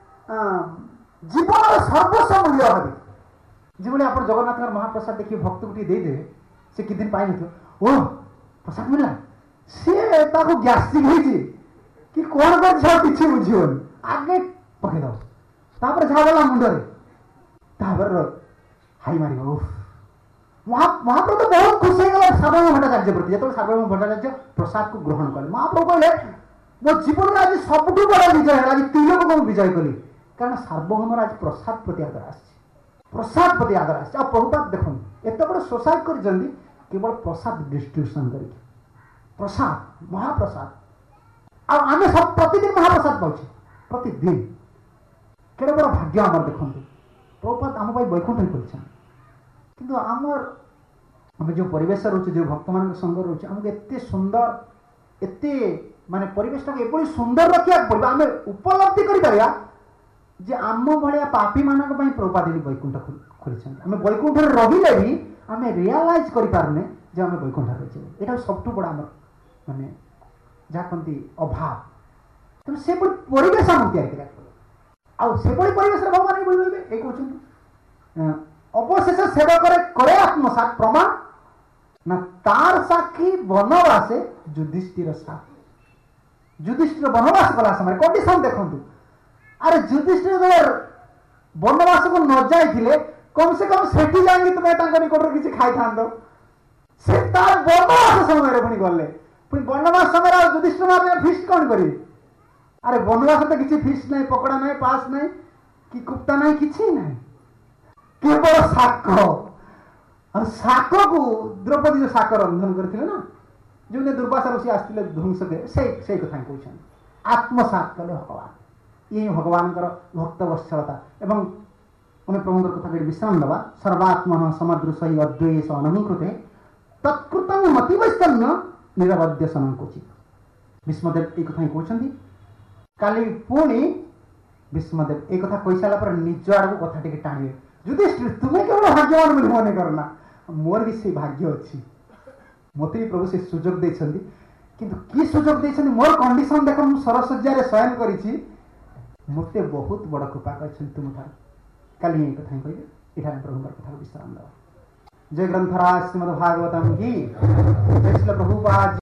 जीवन सर्वस्व मूल्य भावी जो आप जगन्नाथ महाप्रसाद देखिए भक्त को देदेवे से कि दिन पाई न ओ प्रसाद मिला सी गैस्ट्रिक होती कि कौन कर झा किसी बुझीबन आगे पकईद तापर झा गला मुंडे तापर हाई मार महाप्रभु तो बहुत खुश हो सार्वभौम भट्टाचार्य प्रति जो सार्वभौम भट्टाचार्य प्रसाद को ग्रहण कले महाप्रभु कहले मो जीवन में आज सबुठ बड़ा विजय है आज तिलक को विजय कली कारण सार्वभौम आज प्रसाद प्रति आदर प्रसाद प्रति आदर आ प्रभुपाद देखो एत बड़ सोसाइटी कर केवल प्रसाद डिस्ट्रीब्यूशन कर प्रसाद महाप्रसाद आम सब प्रतिदिन महाप्रसाद पाचे प्रतिदिन केड़े बड़ा भाग्य आम देखते प्रभुपाद आम वैकुंठ किंतु आम जो परिवेश रोचे जो भक्त मान संग रोचे आमको एत सुंदर एते माने परिवेश टाक एपरि सुंदर रखिया पड़ो आम उपलब्धि करिपारिया जे आम भाया पापी मानक पई प्रभुपाद वैकुंठ खोली आम वैकुंठ रहिले भी आम रियलाइज करें जे आम वैकुंठ रही यहाँ सबठू बड़ा आम माने जहाँ कहती अभाव तेणु से परिवेश आम तैयारी परिवेश भगवान ये कहते अवशेष सेवक करे आत्मसात प्रमाण ना तार साक्षी वनवासे युधिष्ठिर साक्षी युधिष्ठिर वनवास कला समय कंडीशन देखु अरे युधिष्ठिर वनवास को न जाइए कम से कम सेठी जाएंगे तुम्हें निकट किसी खाई था से तार वनवास समय पुणी गले पुणी वनवास समय युधिष्ठिर फिस्ट कौन करेंगे अरे वनवास तो किसी फिस्ट नहीं पकड़ा नहीं पास नहीं कि कुप्ता नहीं किसी नहीं केवल शाक और शाक को द्रौपदी जो शाक रंधन करते ना जो दुर्वासा ऋषि आसते ध्वंस से कथा कहते आत्मसात कले भगवान ये भगवान भक्त वत्सलता एवं आम प्रभुर कथा विश्राम दवा सर्वात्मन समदृश अद्वैष अनहंकृते तत्कृत मतिवैस्तन्य निरवध्यसन क्वचित भीष्मदेव ये कथा कहते काली पुणी भीष्मदेव एक कथा कही सारा निज आड़ को कथा टे टाणिए युधिष्ठिर तुम्हें केवल भाग्यवान बोली मन करना मोर भी से भाग्य अच्छी मत भी प्रभु से सुजोग देछंती किंतु की सुजोग देछंती मोर कंडीशन देख मु सरसज्जा रे शयन करिछि मते बहुत बड़ कृपा करछन तुम थार काली एक कथा कहिबे इठार प्रभुर कथा विश्राम दवा जय ग्रंथराज श्रीमद् भागवतम की जय श्री प्रभुपाद।